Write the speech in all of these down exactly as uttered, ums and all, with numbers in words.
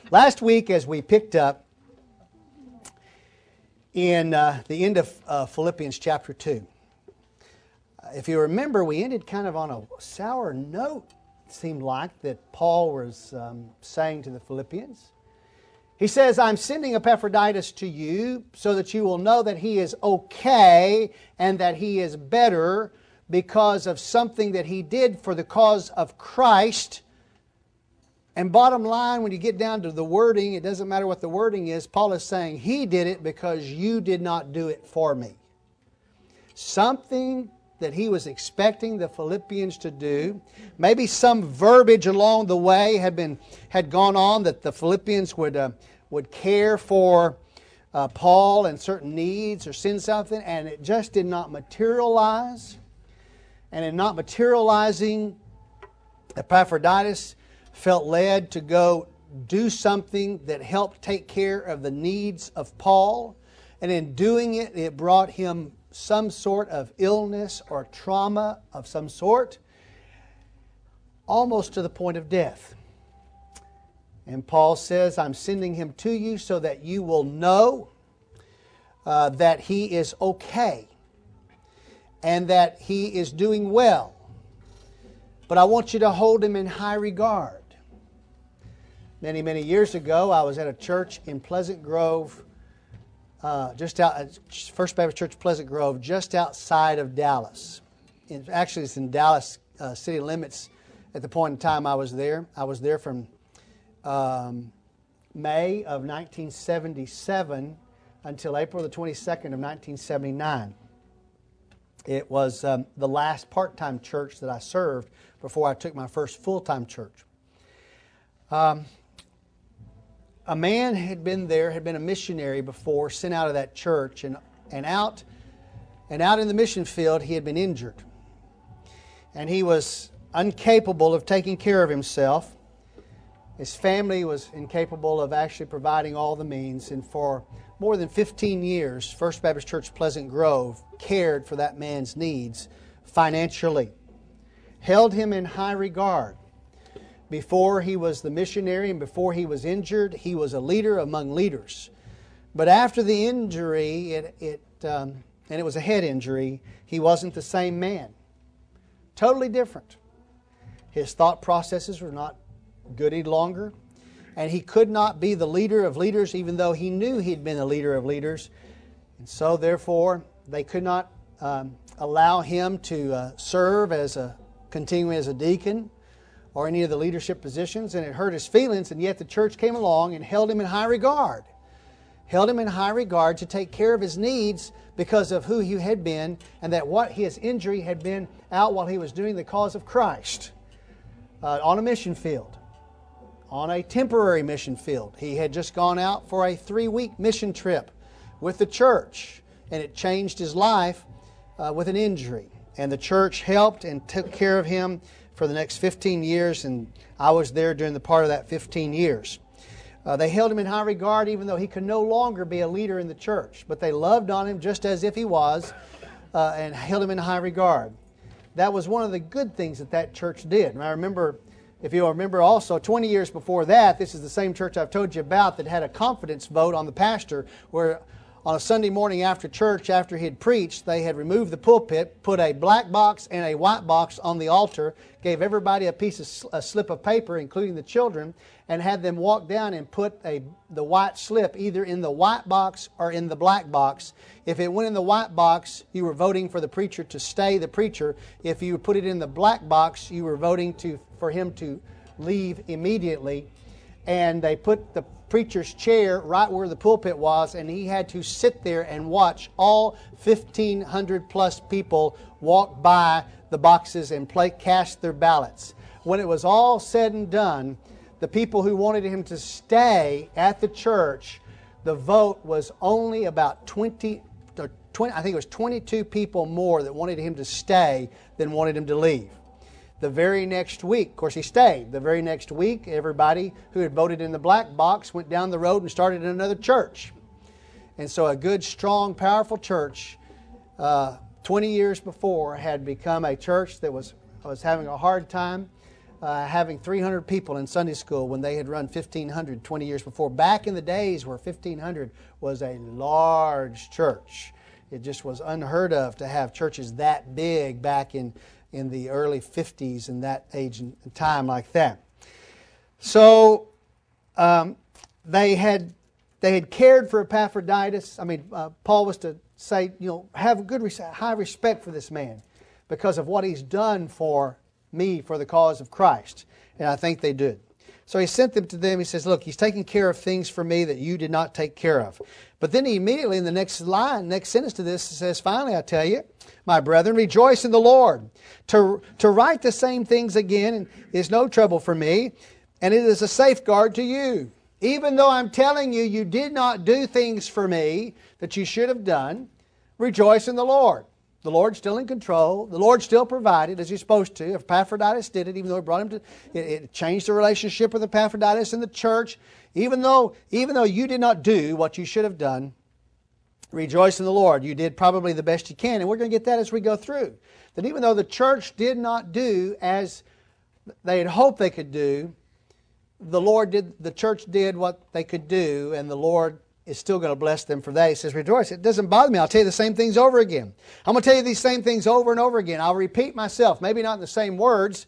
Last week, as we picked up in uh, the end of uh, Philippians chapter two, uh, if you remember, we ended kind of on a sour note, it seemed like, that Paul was um, saying to the Philippians. He says, I'm sending Epaphroditus to you so that you will know that he is okay and that he is better because of something that he did for the cause of Christ. And bottom line, when you get down to the wording, it doesn't matter what the wording is. Paul is saying, he did it because you did not do it for me. Something that he was expecting the Philippians to do. Maybe some verbiage along the way had been had gone on that the Philippians would uh, would care for uh, Paul and certain needs or send something, and it just did not materialize. And in not materializing, Epaphroditus felt led to go do something that helped take care of the needs of Paul. And in doing it, it brought him some sort of illness or trauma of some sort, almost to the point of death. And Paul says, I'm sending him to you so that you will know uh, that he is okay and that he is doing well. But I want you to hold him in high regard. Many, many years ago, I was at a church in Pleasant Grove, uh, just out, First Baptist Church, Pleasant Grove, just outside of Dallas. In, actually, it's in Dallas uh, city limits at the point in time I was there. I was there from um, May of nineteen seventy-seven until April the twenty-second of nineteen seventy-nine. It was um, the last part-time church that I served before I took my first full-time church. Um, a man had been there, had been a missionary before, sent out of that church, and, and out and out in the mission field he had been injured. And he was incapable of taking care of himself. His family was incapable of actually providing all the means, and for more than fifteen years, First Baptist Church Pleasant Grove cared for that man's needs financially, held him in high regard. Before he was the missionary and before he was injured, he was a leader among leaders. But after the injury, it, it um, and it was a head injury, he wasn't the same man. Totally different. His thought processes were not good any longer. And he could not be the leader of leaders, even though he knew he'd been a leader of leaders. And so, therefore, they could not um, allow him to uh, serve as a continuing as a deacon or any of the leadership positions, and it hurt his feelings, and yet the church came along and held him in high regard. Held him in high regard to take care of his needs because of who he had been, and that what his injury had been out while he was doing the cause of Christ uh, on a mission field, on a temporary mission field. He had just gone out for a three-week mission trip with the church, and it changed his life uh, with an injury. And the church helped and took care of him for the next fifteen years, and I was there during the part of that fifteen years. Uh, they held him in high regard even though he could no longer be a leader in the church, but they loved on him just as if he was uh, and held him in high regard. That was one of the good things that that church did. And I remember, if you'll remember also, twenty years before that, this is the same church I've told you about that had a confidence vote on the pastor where on a Sunday morning after church, after he had preached, they had removed the pulpit, put a black box and a white box on the altar, gave everybody a piece of a slip of paper, including the children, and had them walk down and put a the white slip either in the white box or in the black box. If it went in the white box, you were voting for the preacher to stay the preacher. If you put it in the black box, you were voting to for him to leave immediately. And they put the preacher's chair right where the pulpit was, and he had to sit there and watch all fifteen hundred plus people walk by the boxes and play, cast their ballots. When it was all said and done, the people who wanted him to stay at the church, the vote was only about twenty, twenty I think it was twenty-two people more that wanted him to stay than wanted him to leave. The very next week, of course he stayed, the very next week everybody who had voted in the black box went down the road and started another church. And so a good, strong, powerful church uh, twenty years before had become a church that was, was having a hard time. uh, having three hundred people in Sunday school when they had run fifteen hundred twenty years before. Back in the days where fifteen hundred was a large church. It just was unheard of to have churches that big back in, in the early fifties and that age and time like that. So um, they had they had cared for Epaphroditus. I mean, uh, Paul was to say, you know, have good, high respect for this man because of what he's done for me for the cause of Christ. And I think they did. So he sent them to them. He says, look, he's taking care of things for me that you did not take care of. But then he immediately in the next line, next sentence to this, says, finally, I tell you, my brethren, rejoice in the Lord. To, to write the same things again is no trouble for me, and it is a safeguard to you. Even though I'm telling you, you did not do things for me that you should have done, rejoice in the Lord. The Lord's still in control. The Lord still provided as He's supposed to. If Epaphroditus did it, even though it brought him to, it, it changed the relationship with Epaphroditus and the church. Even though, even though you did not do what you should have done, rejoice in the Lord. You did probably the best you can. And we're going to get that as we go through. That even though the church did not do as they had hoped they could do, the Lord did, the church did what they could do, and the Lord is still going to bless them for that. He says, rejoice. It doesn't bother me. I'll tell you the same things over again. I'm going to tell you these same things over and over again. I'll repeat myself, maybe not in the same words,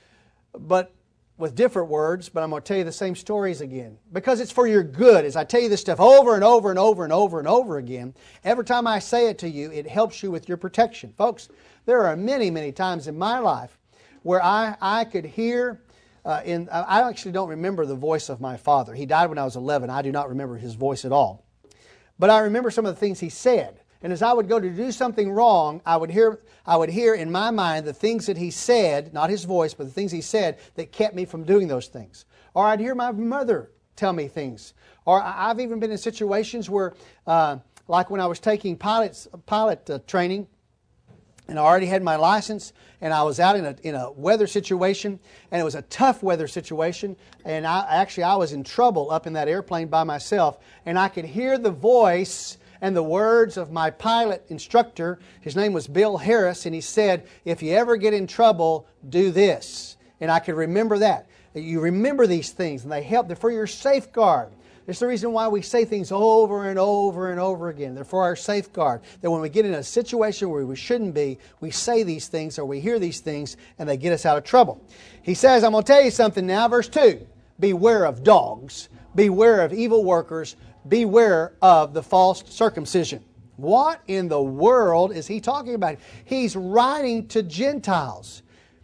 but with different words, but I'm going to tell you the same stories again. Because it's for your good. As I tell you this stuff over and over and over and over and over again, every time I say it to you, it helps you with your protection. Folks, there are many, many times in my life where I, I could hear Uh, in, I actually don't remember the voice of my father. He died when I was eleven. I do not remember his voice at all. But I remember some of the things he said. And as I would go to do something wrong, I would hear I would hear in my mind the things that he said, not his voice, but the things he said that kept me from doing those things. Or I'd hear my mother tell me things. Or I've even been in situations where, uh, like when I was taking pilots, pilot uh, training, and I already had my license, and I was out in a in a weather situation, and it was a tough weather situation, and I actually I was in trouble up in that airplane by myself, and I could hear the voice and the words of my pilot instructor. His name was Bill Harris, and he said, if you ever get in trouble, do this. And I could remember that. You remember these things, and they help. They're for your safeguard. It's the reason why we say things over and over and over again. They're for our safeguard. That when we get in a situation where we shouldn't be, we say these things or we hear these things and they get us out of trouble. He says, I'm going to tell you something now. Verse two, beware of dogs. Beware of evil workers. Beware of the false circumcision. What in the world is he talking about? He's writing to Gentiles.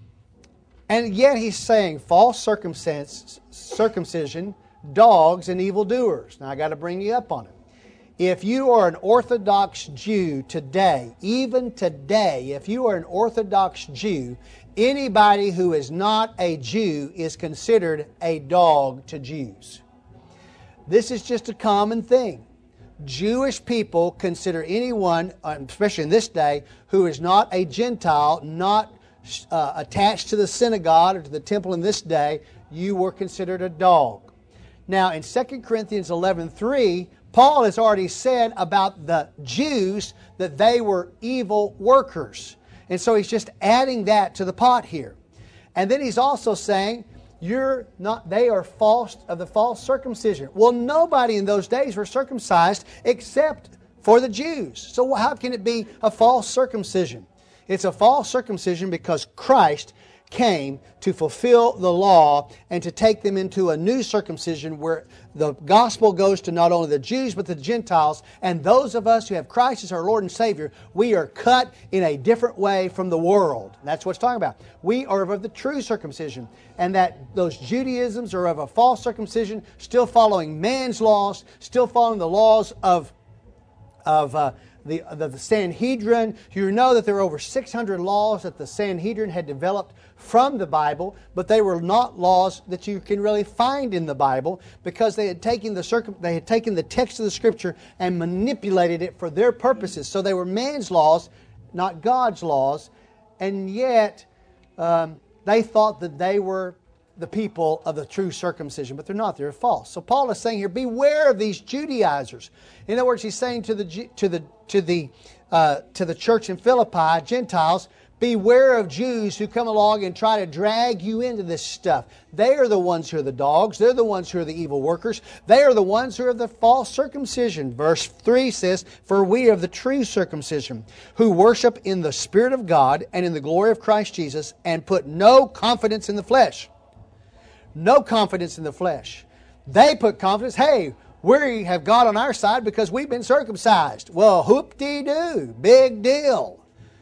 And yet he's saying false circumcision, dogs, and evildoers. Now I got to bring you up on it. If you are an Orthodox Jew today, even today, if you are an Orthodox Jew, anybody who is not a Jew is considered a dog to Jews. This is just a common thing. Jewish people consider anyone, especially in this day, who is not a Gentile, not uh, attached to the synagogue or to the temple in this day, you were considered a dog. Now, in Second Corinthians eleven three, Paul has already said about the Jews that they were evil workers. And so he's just adding that to the pot here. And then he's also saying, you're not, they are false of the false circumcision. Well, nobody in those days were circumcised except for the Jews. So how can it be a false circumcision? It's a false circumcision because Christ came to fulfill the law and to take them into a new circumcision where the gospel goes to not only the Jews but the Gentiles. And those of us who have Christ as our Lord and Savior, we are cut in a different way from the world. That's what it's talking about. We are of the true circumcision, and that those Judaisms are of a false circumcision, still following man's laws, still following the laws of of uh, the, the the Sanhedrin. You know that there were over six hundred laws that the Sanhedrin had developed from the Bible, but they were not laws that you can really find in the Bible because they had taken the circum they had taken the text of the Scripture and manipulated it for their purposes. So they were man's laws, not God's laws, and yet um, they thought that they were the people of the true circumcision, but they're not. They're false. So Paul is saying here, beware of these Judaizers. In other words, he's saying to the to the to the uh, to the church in Philippi, Gentiles, Beware of Jews who come along and try to drag you into this stuff. They are the ones who are the dogs. They're the ones who are the evil workers. They are the ones who are the false circumcision. Verse three says, "For we are the true circumcision, who worship in the Spirit of God and in the glory of Christ Jesus, and put no confidence in the flesh." No confidence in the flesh. They put confidence, hey, we have God on our side because we've been circumcised. Well, whoop-dee-doo, big deal.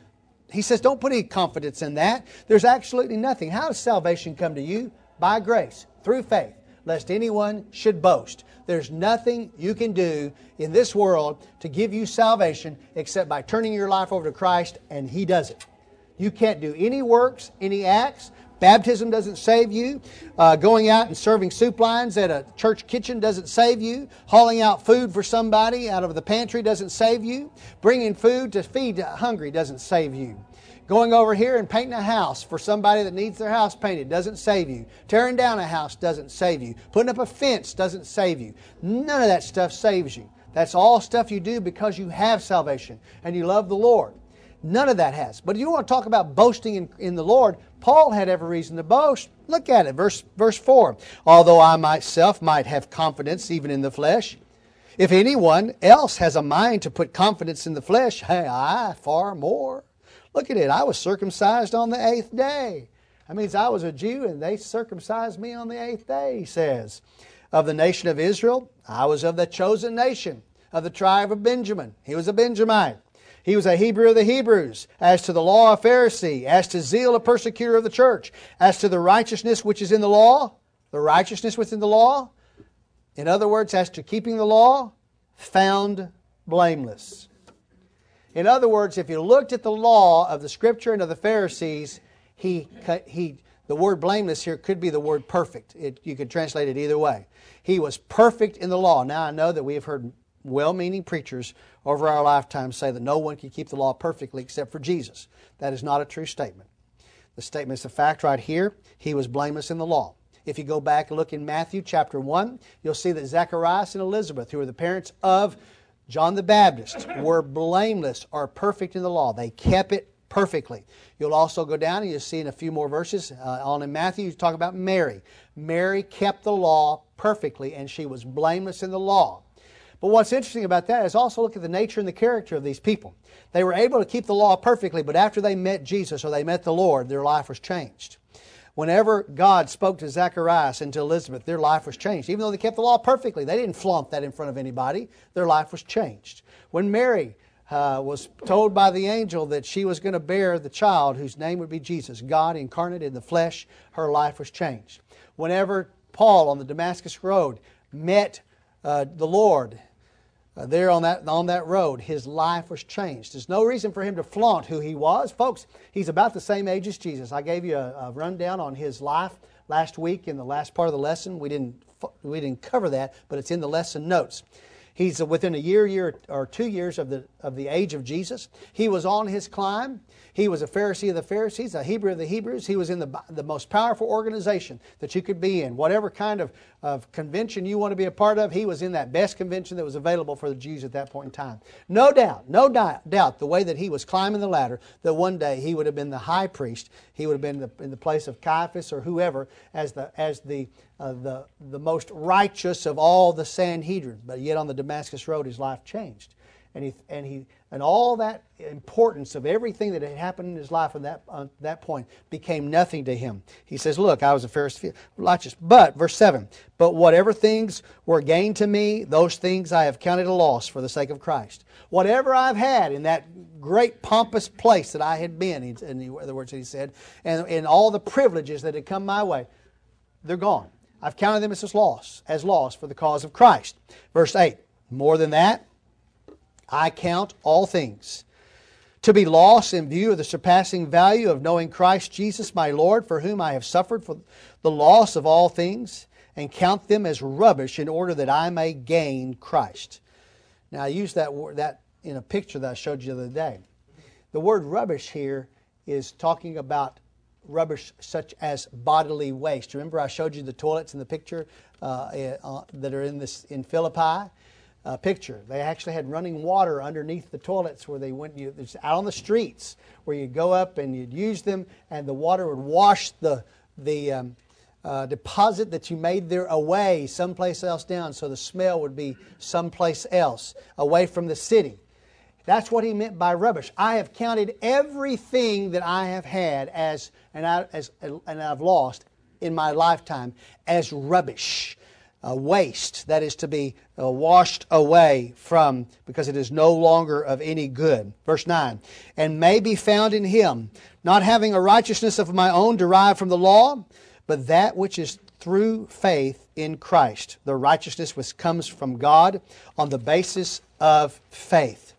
He says, don't put any confidence in that. There's absolutely nothing. How does salvation come to you? By grace, through faith, lest anyone should boast. There's nothing you can do in this world to give you salvation except by turning your life over to Christ, and He does it. You can't do any works, any acts. Baptism doesn't save you. Uh, going out and serving soup lines at a church kitchen doesn't save you. Hauling out food for somebody out of the pantry doesn't save you. Bringing food to feed the hungry doesn't save you. Going over here and painting a house for somebody that needs their house painted doesn't save you. Tearing down a house doesn't save you. Putting up a fence doesn't save you. None of that stuff saves you. That's all stuff you do because you have salvation and you love the Lord. None of that has. But if you want to talk about boasting in, in the Lord, Paul had every reason to boast. Look at it, verse, verse four. "Although I myself might have confidence even in the flesh, if anyone else has a mind to put confidence in the flesh, hey, I far more." Look at it. I was circumcised on the eighth day. That means I was a Jew and they circumcised me on the eighth day, he says. "Of the nation of Israel, I was of the chosen nation, of the tribe of Benjamin." He was a Benjamite. He was a Hebrew of the Hebrews. "As to the law, a Pharisee. As to zeal, a persecutor of the church. As to the righteousness which is in the law," the righteousness within the law. In other words, as to keeping the law, found blameless. In other words, if you looked at the law of the Scripture and of the Pharisees, he, he, the word blameless here could be the word perfect. It, you could translate it either way. He was perfect in the law. Now I know that we have heard well-meaning preachers over our lifetime say that no one can keep the law perfectly except for Jesus. That is not a true statement. The statement is a fact right here. He was blameless in the law. If you go back and look in Matthew chapter one, you'll see that Zacharias and Elizabeth, who were the parents of John the Baptist, were blameless or perfect in the law. They kept it perfectly. You'll also go down and you'll see in a few more verses uh, on in Matthew, you talk about Mary. Mary kept the law perfectly and she was blameless in the law. But what's interesting about that is also look at the nature and the character of these people. They were able to keep the law perfectly, but after they met Jesus or they met the Lord, their life was changed. Whenever God spoke to Zacharias and to Elizabeth, their life was changed. Even though they kept the law perfectly, they didn't flaunt that in front of anybody. Their life was changed. When Mary uh, was told by the angel that she was going to bear the child whose name would be Jesus, God incarnate in the flesh, her life was changed. Whenever Paul on the Damascus Road met uh, the Lord, Uh, there on that on that road, his life was changed. There's no reason for him to flaunt who he was. Folks, he's about the same age as Jesus. I gave you a, a rundown on his life last week in the last part of the lesson. We didn't we didn't cover that, but it's in the lesson notes. He's within a year, year or two years of the of the age of Jesus. He was on his climb. He was a Pharisee of the Pharisees, a Hebrew of the Hebrews. He was in the, the most powerful organization that you could be in. Whatever kind of, of convention you want to be a part of, he was in that best convention that was available for the Jews at that point in time. No doubt, no doubt, doubt the way that he was climbing the ladder, that one day he would have been the high priest. He would have been the, in the place of Caiaphas or whoever as the as the uh, the the most righteous of all the Sanhedrin. But yet on the Damascus Road, his life changed. And he and he and all that importance of everything that had happened in his life at that uh, that point became nothing to him. He says, "Look, I was a Pharisee, righteous, but verse seven. But whatever things were gained to me, those things I have counted a loss for the sake of Christ." Whatever I've had in that great pompous place that I had been, in other words, he said, and and all the privileges that had come my way, they're gone. I've counted them as loss, as loss for the cause of Christ. Verse eight. More than that, I count all things to be lost in view of the surpassing value of knowing Christ Jesus my Lord, for whom I have suffered for the loss of all things, and count them as rubbish in order that I may gain Christ. Now I used that word that in a picture that I showed you the other day. The word rubbish here is talking about rubbish such as bodily waste. Remember I showed you the toilets in the picture uh, uh, that are in this in Philippi? uh, picture. They actually had running water underneath the toilets where they went you, out on the streets where you'd go up and you'd use them, and the water would wash the the um, uh, deposit that you made there away someplace else down, so the smell would be someplace else, away from the city. That's what he meant by rubbish. I have counted everything that I have had as and I as and I've lost in my lifetime as rubbish. Uh, waste that is to be uh, washed away from, because it is no longer of any good. Verse nine, and may be found in Him, not having a righteousness of my own derived from the law, but that which is through faith in Christ, the righteousness which comes from God on the basis of faith,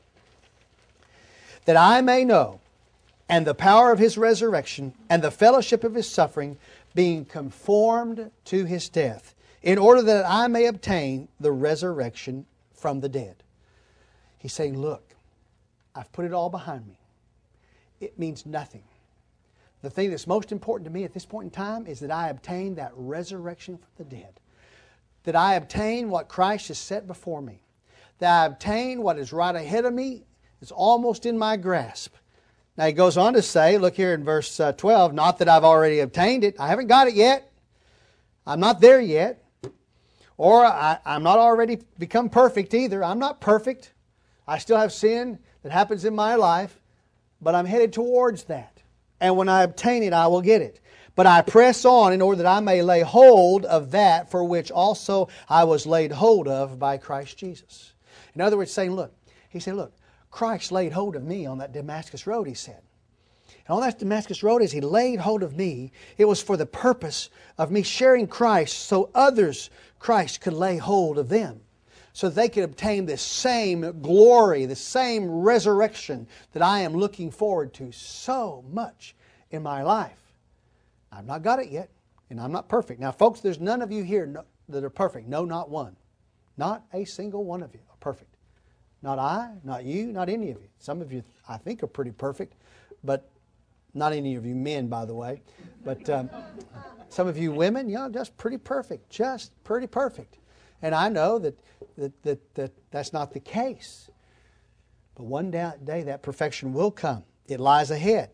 that I may know, and the power of His resurrection, and the fellowship of His suffering, being conformed to His death, in order that I may obtain the resurrection from the dead. He's saying, look, I've put it all behind me. It means nothing. The thing that's most important to me at this point in time is that I obtain that resurrection from the dead. That I obtain what Christ has set before me. That I obtain what is right ahead of me. It's almost in my grasp. Now he goes on to say, look here in verse twelve, not that I've already obtained it. I haven't got it yet. I'm not there yet. Or I, I'm not already become perfect either. I'm not perfect. I still have sin that happens in my life, but I'm headed towards that. And when I obtain it, I will get it. But I press on in order that I may lay hold of that for which also I was laid hold of by Christ Jesus. In other words, saying, look, he said, look, Christ laid hold of me on that Damascus road, he said. And on that Damascus road, as He laid hold of me, it was for the purpose of me sharing Christ so others, Christ could lay hold of them. So that they could obtain this same glory, the same resurrection that I am looking forward to so much in my life. I've not got it yet, and I'm not perfect. Now, folks, there's none of you here that are perfect. No, not one. Not a single one of you are perfect. Not I, not you, not any of you. Some of you, I think, are pretty perfect, but not any of you men, by the way. But um, some of you women, you know, just pretty perfect. Just pretty perfect. And I know that, that, that, that that's not the case. But one day that perfection will come. It lies ahead.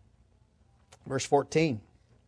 Verse fourteen.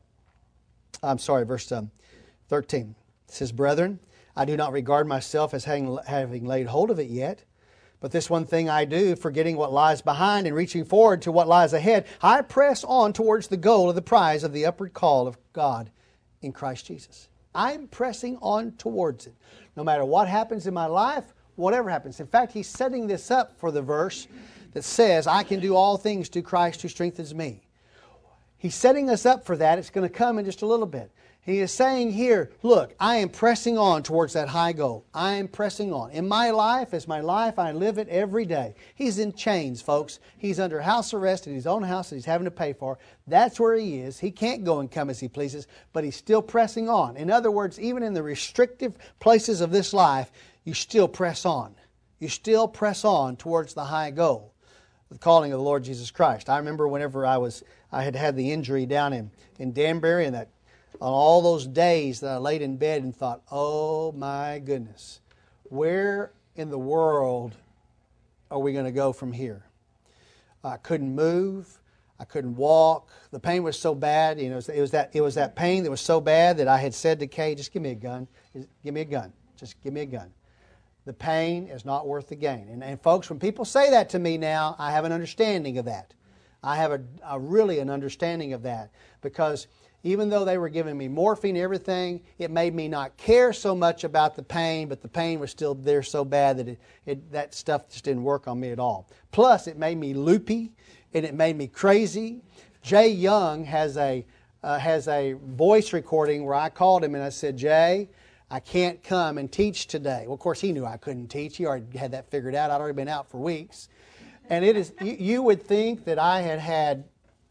I'm sorry, verse um, thirteen. It says, brethren, I do not regard myself as having, having laid hold of it yet. But this one thing I do, forgetting what lies behind and reaching forward to what lies ahead, I press on towards the goal of the prize of the upward call of God in Christ Jesus. I'm pressing on towards it. No matter what happens in my life, whatever happens. In fact, he's setting this up for the verse that says, I can do all things through Christ who strengthens me. He's setting us up for that. It's going to come in just a little bit. He is saying here, look, I am pressing on towards that high goal. I am pressing on. In my life, as my life, I live it every day. He's in chains, folks. He's under house arrest in his own house that he's having to pay for. That's where he is. He can't go and come as he pleases, but he's still pressing on. In other words, even in the restrictive places of this life, you still press on. You still press on towards the high goal, the calling of the Lord Jesus Christ. I remember whenever I was, I had had the injury down in, in Danbury, and that on all those days that I laid in bed and thought, oh my goodness, where in the world are we going to go from here? I couldn't move. I couldn't walk. The pain was so bad. You know, it was that it was that pain that was so bad that I had said to Kay, just give me a gun. Give me a gun. Just give me a gun. The pain is not worth the gain. And, and folks, when people say that to me now, I have an understanding of that. I have a, a really an understanding of that, because even though they were giving me morphine and everything, it made me not care so much about the pain, but the pain was still there so bad that it, it, that stuff just didn't work on me at all. Plus, it made me loopy, and it made me crazy. Jay Young has a, uh, has a voice recording where I called him and I said, Jay, I can't come and teach today. Well, of course, he knew I couldn't teach. He already had that figured out. I'd already been out for weeks. And it is you, you would think that I had had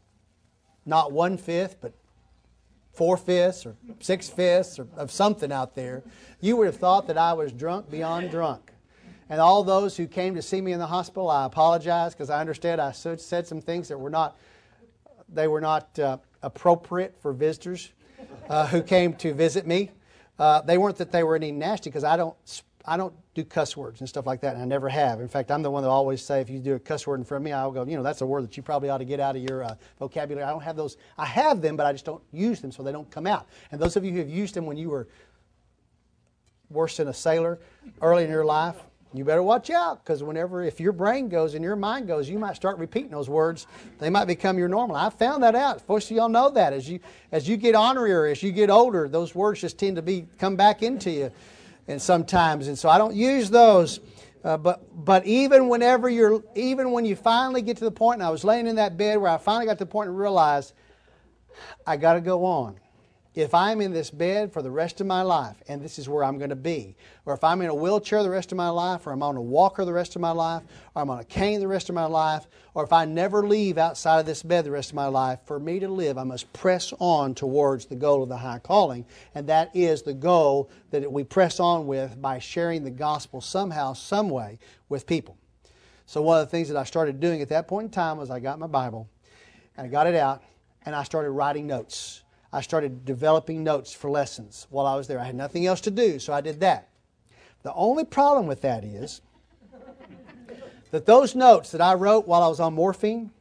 not one-fifth, but four-fifths or six-fifths or of something out there. You would have thought that I was drunk beyond drunk. And all those who came to see me in the hospital, I apologize, because I understand I said some things that were not, they were not uh, appropriate for visitors uh, who came to visit me. Uh, they weren't that they were any nasty, because I don't I don't do cuss words and stuff like that, and I never have. In fact, I'm the one that always say, if you do a cuss word in front of me, I'll go, you know, that's a word that you probably ought to get out of your uh, vocabulary. I don't have those. I have them, but I just don't use them, so they don't come out. And those of you who have used them when you were worse than a sailor early in your life, you better watch out, because whenever, if your brain goes and your mind goes, you might start repeating those words. They might become your normal. I found that out. Most of y'all know that. As you as you get ornerier, as you get older, those words just tend to be come back into you. And sometimes, and so I don't use those. Uh, but but even whenever you're, even when you finally get to the point, and I was laying in that bed where I finally got to the point and realized I got to go on. If I'm in this bed for the rest of my life, and this is where I'm going to be, or if I'm in a wheelchair the rest of my life, or I'm on a walker the rest of my life, or I'm on a cane the rest of my life, or if I never leave outside of this bed the rest of my life, for me to live, I must press on towards the goal of the high calling. And that is the goal that we press on with by sharing the gospel somehow, some way with people. So one of the things that I started doing at that point in time was I got my Bible, and I got it out, and I started writing notes. I started developing notes for lessons while I was there. I had nothing else to do, so I did that. The only problem with that is that those notes that I wrote while I was on morphine,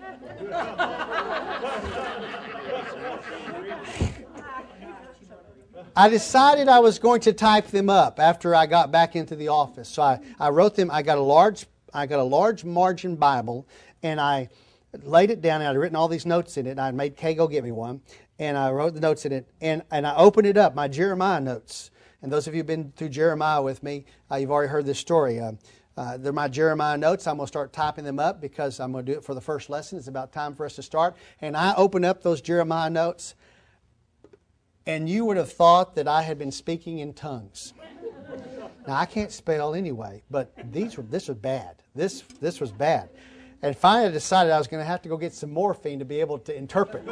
I decided I was going to type them up after I got back into the office. So I, I wrote them. I got a large I got a large margin Bible, and I laid it down, and I'd written all these notes in it. And I made Kay go get me one. And I wrote the notes in it, and, and I opened it up, my Jeremiah notes. And those of you who have been through Jeremiah with me, uh, you've already heard this story. Uh, uh, they're my Jeremiah notes. I'm going to start typing them up because I'm going to do it for the first lesson. It's about time for us to start. And I opened up those Jeremiah notes, and you would have thought that I had been speaking in tongues. Now, I can't spell anyway, but these were this was bad. This this was bad. And finally I decided I was going to have to go get some morphine to be able to interpret.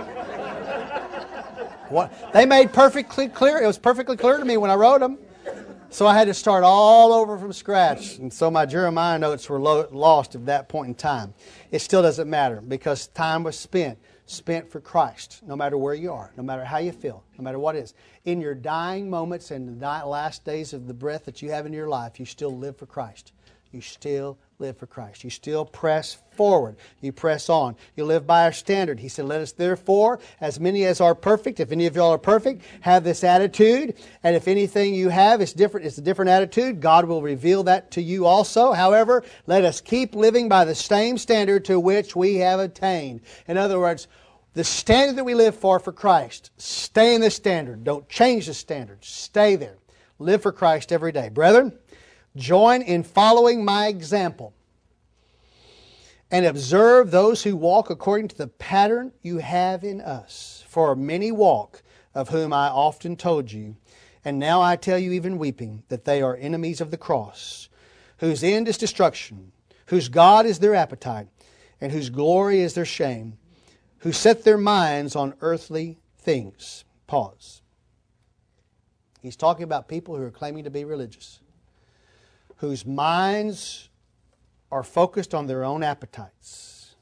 What, they made perfectly clear. It was perfectly clear to me when I wrote them. So I had to start all over from scratch. And so my Jeremiah notes were lo- lost at that point in time. It still doesn't matter because time was spent, spent for Christ, no matter where you are, no matter how you feel, no matter what it is. In your dying moments and the last days of the breath that you have in your life, you still live for Christ. You still live for Christ. You still press forward. You press on. You live by our standard. He said, let us therefore, as many as are perfect, if any of y'all are perfect, have this attitude. And if anything you have is different, it's a different attitude, God will reveal that to you also. However, let us keep living by the same standard to which we have attained. In other words, the standard that we live for for Christ, stay in the standard. Don't change the standard. Stay there. Live for Christ every day. Brethren, join in following my example and observe those who walk according to the pattern you have in us. For many walk, of whom I often told you, and now I tell you even weeping, that they are enemies of the cross, whose end is destruction, whose God is their appetite, and whose glory is their shame, who set their minds on earthly things. Pause. He's talking about people who are claiming to be religious, whose minds are focused on their own appetites.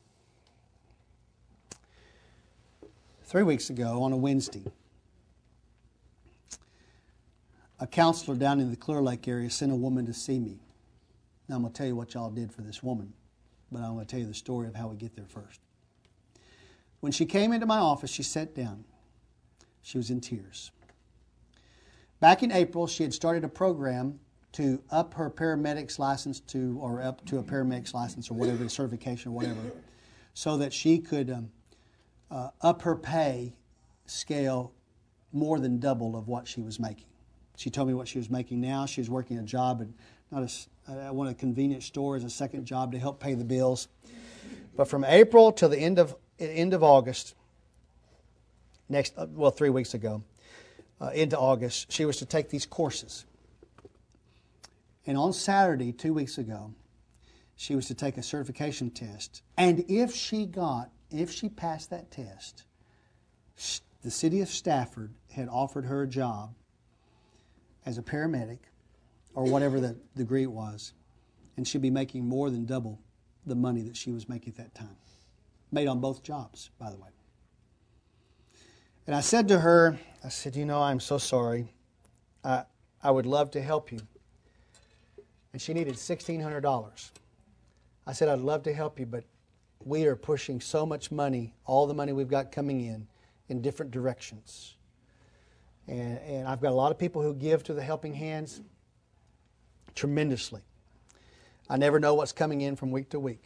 Three weeks ago, on a Wednesday, a counselor down in the Clear Lake area sent a woman to see me. Now, I'm going to tell you what y'all did for this woman, but I'm going to tell you the story of how we get there first. When she came into my office, she sat down. She was in tears. Back in April, she had started a program to up her paramedic's license to, or up to a paramedic's license or whatever, certification or whatever, so that she could um, uh, up her pay scale more than double of what she was making. She told me what she was making now. She was working a job at not a, at one of the convenience stores, a second job to help pay the bills. But from April to the end of end of August, next well three weeks ago, uh, into August, she was to take these courses. And on Saturday, two weeks ago, she was to take a certification test. And if she got, if she passed that test, the city of Stafford had offered her a job as a paramedic, or whatever the degree it was, and she'd be making more than double the money that she was making at that time. Made on both jobs, by the way. And I said to her, I said, you know, I'm so sorry. I, I would love to help you. and she needed sixteen hundred dollars. I said, I'd love to help you, but we are pushing so much money, all the money we've got coming in, in different directions. And, and I've got a lot of people who give to the Helping Hands tremendously. I never know what's coming in from week to week.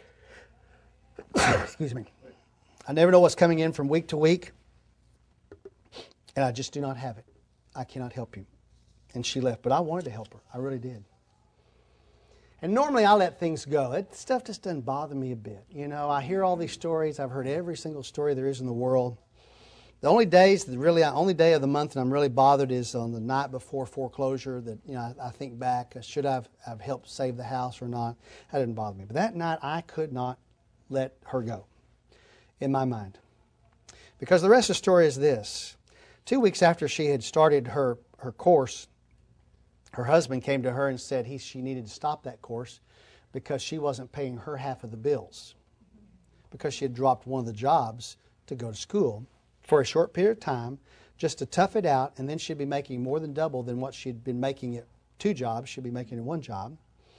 Excuse me. I never know what's coming in from week to week, and I just do not have it. I cannot help you. And she left, but I wanted to help her. I really did. And normally I let things go. It, stuff just doesn't bother me a bit. You know, I hear all these stories. I've heard every single story there is in the world. The only days, the really only day of the month that I'm really bothered is on the night before foreclosure. That you know, I, I think back, should I have, have helped save the house or not? That didn't bother me. But that night, I could not let her go in my mind, because the rest of the story is this: two weeks after she had started her her course, her husband came to her and said he she needed to stop that course because she wasn't paying her half of the bills, because she had dropped one of the jobs to go to school for a short period of time, just to tough it out, and then she'd be making more than double than what she'd been making at two jobs. She'd be making at one job.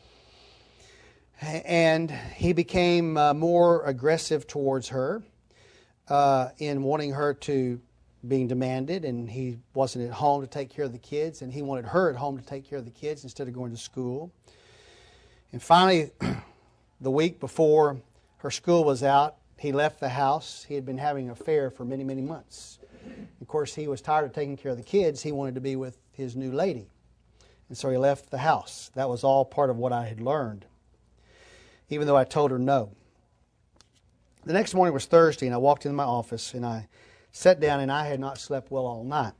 And he became uh, more aggressive towards her uh, in wanting her to, being demanded, and he wasn't at home to take care of the kids, and he wanted her at home to take care of the kids instead of going to school. And finally, the week before her school was out, he left the house. He had been having an affair for many, many months. Of course, he was tired of taking care of the kids. He wanted to be with his new lady. And so he left the house. That was all part of what I had learned, even though I told her no. The next morning was Thursday, and I walked into my office, and I sat down, and I had not slept well all night.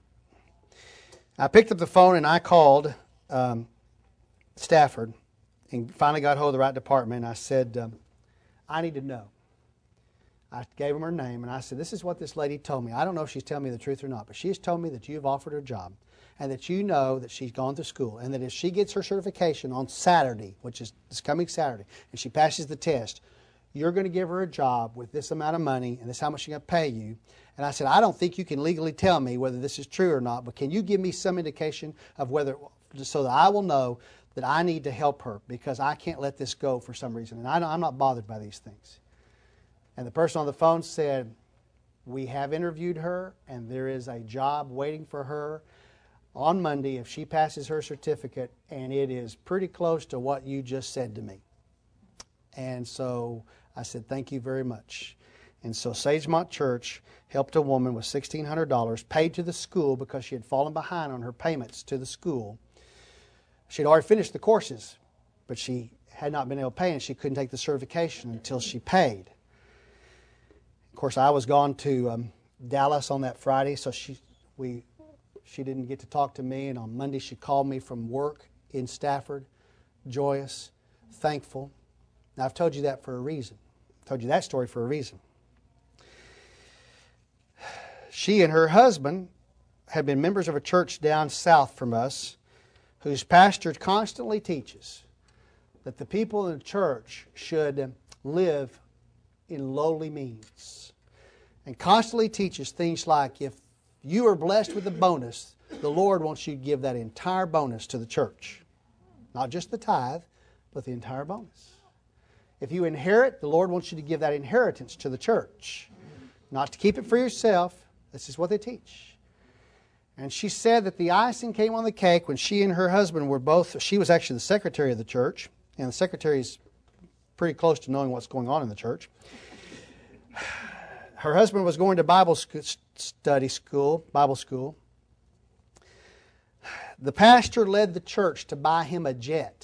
I picked up the phone, and I called um, Stafford, and finally got hold of the right department. I said, um, I need to know. I gave him her name, and I said, this is what this lady told me. I don't know if she's telling me the truth or not, but she has told me that you've offered her a job, and that you know that she's gone to school, and that if she gets her certification on Saturday, which is this coming Saturday, and she passes the test, you're going to give her a job with this amount of money, and this is how much she's going to pay you. And I said, I don't think you can legally tell me whether this is true or not, but can you give me some indication of whether, so that I will know that I need to help her, because I can't let this go for some reason, and I, I'm not bothered by these things. And the person on the phone said, we have interviewed her, and there is a job waiting for her on Monday if she passes her certificate, and it is pretty close to what you just said to me. And so I said, thank you very much. And so Sagemont Church helped a woman with sixteen hundred dollars paid to the school because she had fallen behind on her payments to the school. She had already finished the courses, but she had not been able to pay, and she couldn't take the certification until she paid. Of course, I was gone to um, Dallas on that Friday, so she we she didn't get to talk to me. And on Monday, she called me from work in Stafford, joyous, thankful. Now, I've told you that for a reason. I've told you that story for a reason. She and her husband had been members of a church down south from us, whose pastor constantly teaches that the people in the church should live in lowly means, and constantly teaches things like, if you are blessed with a bonus, the Lord wants you to give that entire bonus to the church. Not just the tithe, but the entire bonus. If you inherit, the Lord wants you to give that inheritance to the church. Not to keep it for yourself. This is what they teach. And she said that the icing came on the cake when she and her husband were both, she was actually the secretary of the church, and the secretary is pretty close to knowing what's going on in the church. Her husband was going to Bible study school, Bible school. The pastor led the church to buy him a jet.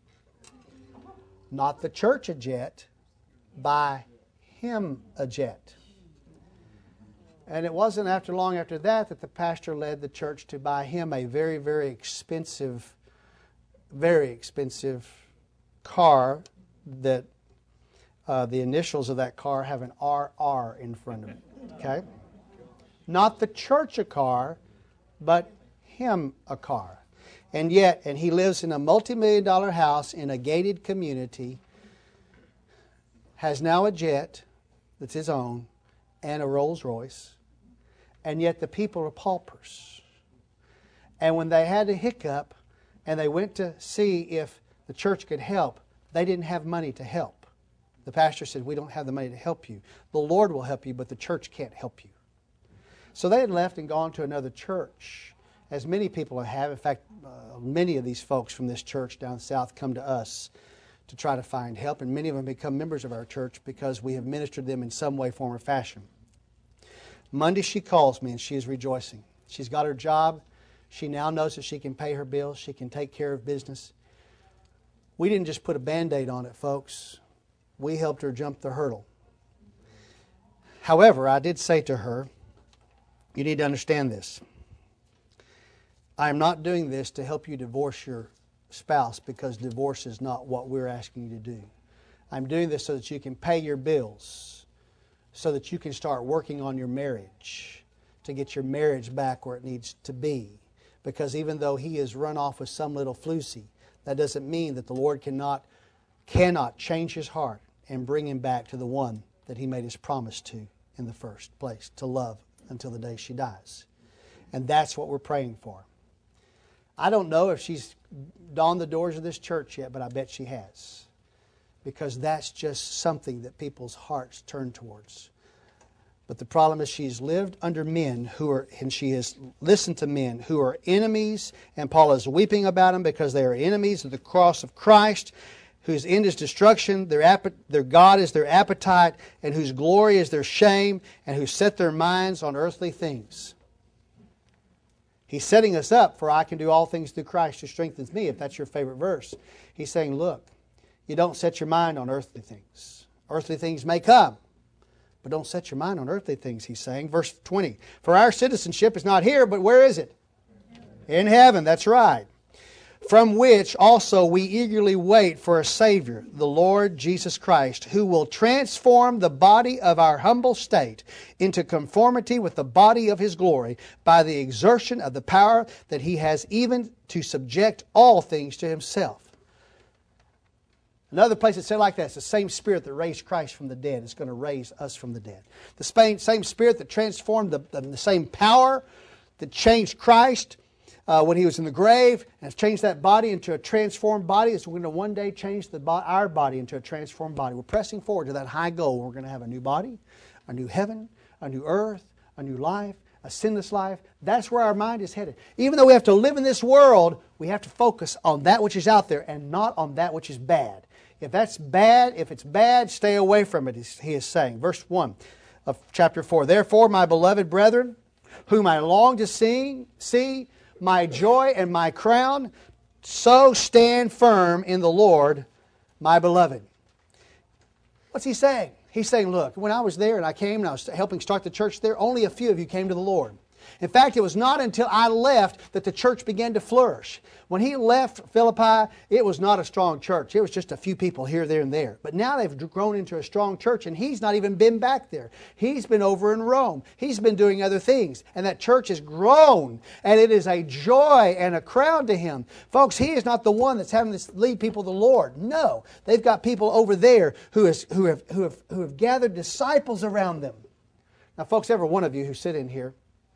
Not the church a jet, buy him a jet. And it wasn't after long after that that the pastor led the church to buy him a very, very expensive, very expensive car that uh, the initials of that car have an R R in front of it. Okay? Not the church a car, but him a car. And yet, and he lives in a multi-million dollar house in a gated community, has now a jet that's his own, and a Rolls Royce, and yet the people are paupers. And when they had a hiccup, and they went to see if the church could help. They didn't have money to help. The pastor said, we don't have the money to help you. The Lord will help you, but the church can't help you. So they had left and gone to another church, as many people have. In fact, uh, many of these folks from this church down south come to us to try to find help, and many of them become members of our church because we have ministered them in some way, form, or fashion. Monday she calls me and she is rejoicing. She's got her job. She now knows that she can pay her bills. She can take care of business. We didn't just put a Band-Aid on it, folks. We helped her jump the hurdle. However, I did say to her, you need to understand this. I am not doing this to help you divorce your spouse, because divorce is not what we're asking you to do. I'm doing this so that you can pay your bills, so that you can start working on your marriage, to get your marriage back where it needs to be. Because even though he has run off with some little floozy, that doesn't mean that the Lord cannot, cannot change his heart and bring him back to the one that he made his promise to in the first place, to love until the day she dies. And that's what we're praying for. I don't know if she's dawned the doors of this church yet, but I bet she has. Because that's just something that people's hearts turn towards. But the problem is she's lived under men who are, and she has listened to men who are enemies, and Paul is weeping about them because they are enemies of the cross of Christ, whose end is destruction, their, app- their God is their appetite, and whose glory is their shame, and who set their minds on earthly things. He's setting us up for I can do all things through Christ who strengthens me, if that's your favorite verse. He's saying, look, you don't set your mind on earthly things. Earthly things may come, but don't set your mind on earthly things, he's saying. Verse twenty, for our citizenship is not here, but where is it? In heaven, that's right. From which also we eagerly wait for a Savior, the Lord Jesus Christ, who will transform the body of our humble state into conformity with the body of His glory by the exertion of the power that He has, even to subject all things to Himself. Another place that said like that, it's the same Spirit that raised Christ from the dead is going to raise us from the dead. The same, same Spirit that transformed, the, the, the same power that changed Christ Uh, when He was in the grave, and has changed that body into a transformed body, is going to one day change the bo- our body into a transformed body. We're pressing forward to that high goal. We're going to have a new body, a new heaven, a new earth, a new life, a sinless life. That's where our mind is headed. Even though we have to live in this world, we have to focus on that which is out there and not on that which is bad. If that's bad, if it's bad, stay away from it, he is saying. Verse one of chapter four. Therefore, my beloved brethren, whom I long to see, see, my joy and my crown, so stand firm in the Lord, my beloved. What's he saying? He's saying, look, when I was there and I came and I was helping start the church there, only a few of you came to the Lord. In fact, it was not until I left that the church began to flourish. When he left Philippi, it was not a strong church. It was just a few people here, there, and there. But now they've grown into a strong church, and he's not even been back there. He's been over in Rome. He's been doing other things. And that church has grown, and it is a joy and a crown to him. Folks, he is not the one that's having to lead people to the Lord. No. They've got people over there who, is, who, have, who, have, who have gathered disciples around them. Now, folks, every one of you who sit in here,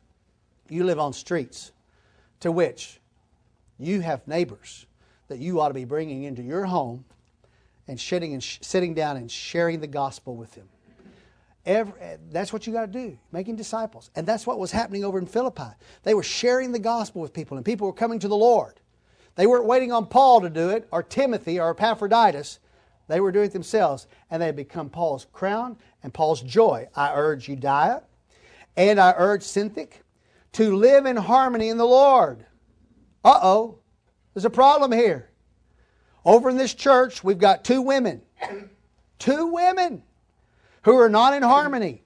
you live on streets to which you have neighbors that you ought to be bringing into your home and sitting and sh- sitting down and sharing the gospel with them. Every, that's what you got to do, making disciples. And that's what was happening over in Philippi. They were sharing the gospel with people, and people were coming to the Lord. They weren't waiting on Paul to do it, or Timothy, or Epaphroditus. They were doing it themselves, and they had become Paul's crown and Paul's joy. I urge Euodia, and I urge Syntyche, to live in harmony in the Lord. Uh-oh, there's a problem here. Over in this church, we've got two women. Two women who are not in harmony.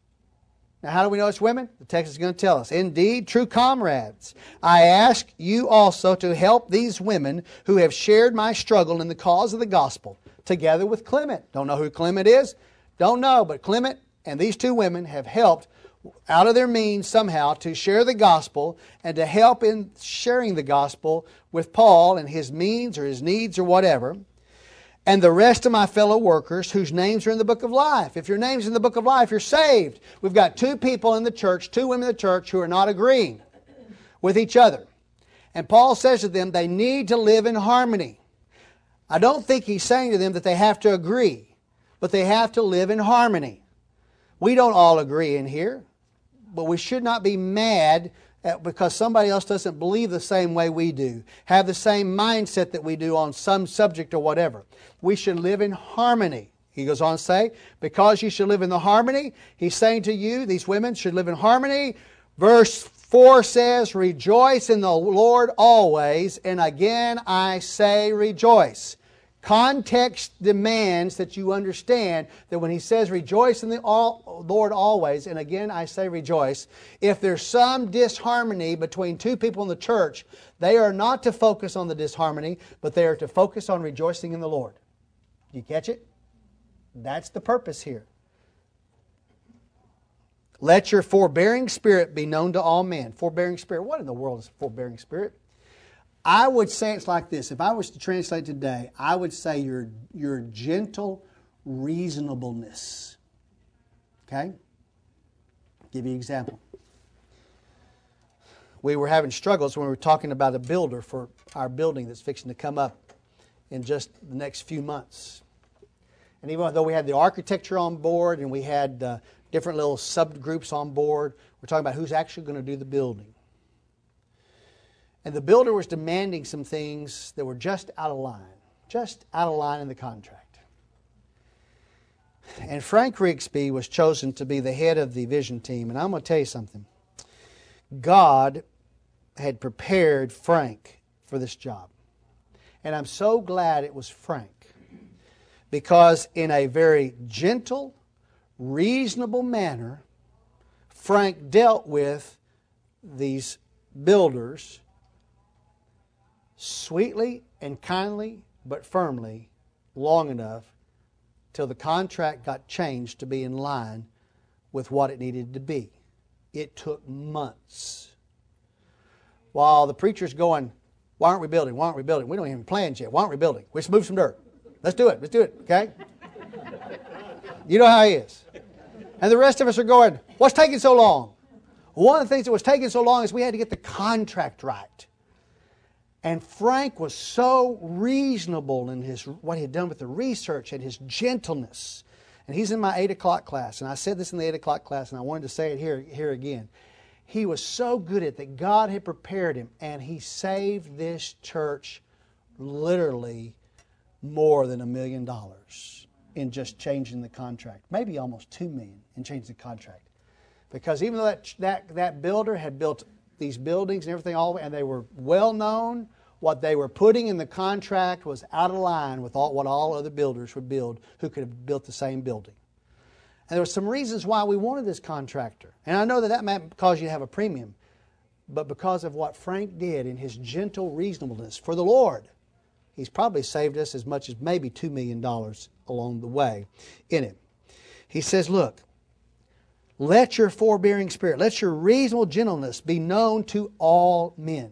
Now, how do we know it's women? The text is going to tell us. Indeed, true comrades, I ask you also to help these women who have shared my struggle in the cause of the gospel, together with Clement. Don't know who Clement is? Don't know, but Clement and these two women have helped out of their means somehow to share the gospel and to help in sharing the gospel with Paul and his means or his needs or whatever. And the rest of my fellow workers whose names are in the book of life. If your name's in the book of life, you're saved. We've got two people in the church, two women in the church who are not agreeing with each other. And Paul says to them, they need to live in harmony. I don't think he's saying to them that they have to agree, but they have to live in harmony. We don't all agree in here, but we should not be mad at because somebody else doesn't believe the same way we do, have the same mindset that we do on some subject or whatever. We should live in harmony. He goes on to say, because you should live in the harmony, he's saying to you, these women should live in harmony. Verse four says, rejoice in the Lord always, and again I say rejoice. Context demands that you understand that when he says rejoice in the Lord always, and again I say rejoice, if there's some disharmony between two people in the church, they are not to focus on the disharmony, but they are to focus on rejoicing in the Lord. You catch it? That's the purpose here. Let your forbearing spirit be known to all men. Forbearing spirit. What in the world is a forbearing spirit? I would say it's like this. If I was to translate today, I would say your, your gentle reasonableness. Okay? Give you an example. We were having struggles when we were talking about a builder for our building that's fixing to come up in just the next few months. And even though we had the architecture on board and we had uh, different little subgroups on board, we're talking about who's actually going to do the building. And the builder was demanding some things that were just out of line, just out of line in the contract. And Frank Rigsby was chosen to be the head of the vision team. And I'm going to tell you something. God had prepared Frank for this job. And I'm so glad it was Frank. Because in a very gentle, reasonable manner, Frank dealt with these builders sweetly and kindly, but firmly, long enough till the contract got changed to be in line with what it needed to be. It took months. While the preacher's going, why aren't we building? Why aren't we building? We don't even have plans yet. Why aren't we building? We just move some dirt. Let's do it. Let's do it. Okay? You know how he is. And the rest of us are going, what's taking so long? One of the things that was taking so long is we had to get the contract right. And Frank was so reasonable in his what he had done with the research and his gentleness. And he's in my eight o'clock class. And I said this in the eight o'clock class, and I wanted to say it here, here again. He was so good at it that God had prepared him, and he saved this church literally more than a million dollars in just changing the contract. Maybe almost two million in changing the contract. Because even though that, that, that builder had built these buildings and everything all the way, and they were well known, what they were putting in the contract was out of line with all, what all other builders would build who could have built the same building. And there were some reasons why we wanted this contractor. And I know that that might cause you to have a premium, but because of what Frank did in his gentle reasonableness for the Lord, he's probably saved us as much as maybe two million dollars along the way in it. He says, look, let your forbearing spirit, let your reasonable gentleness be known to all men.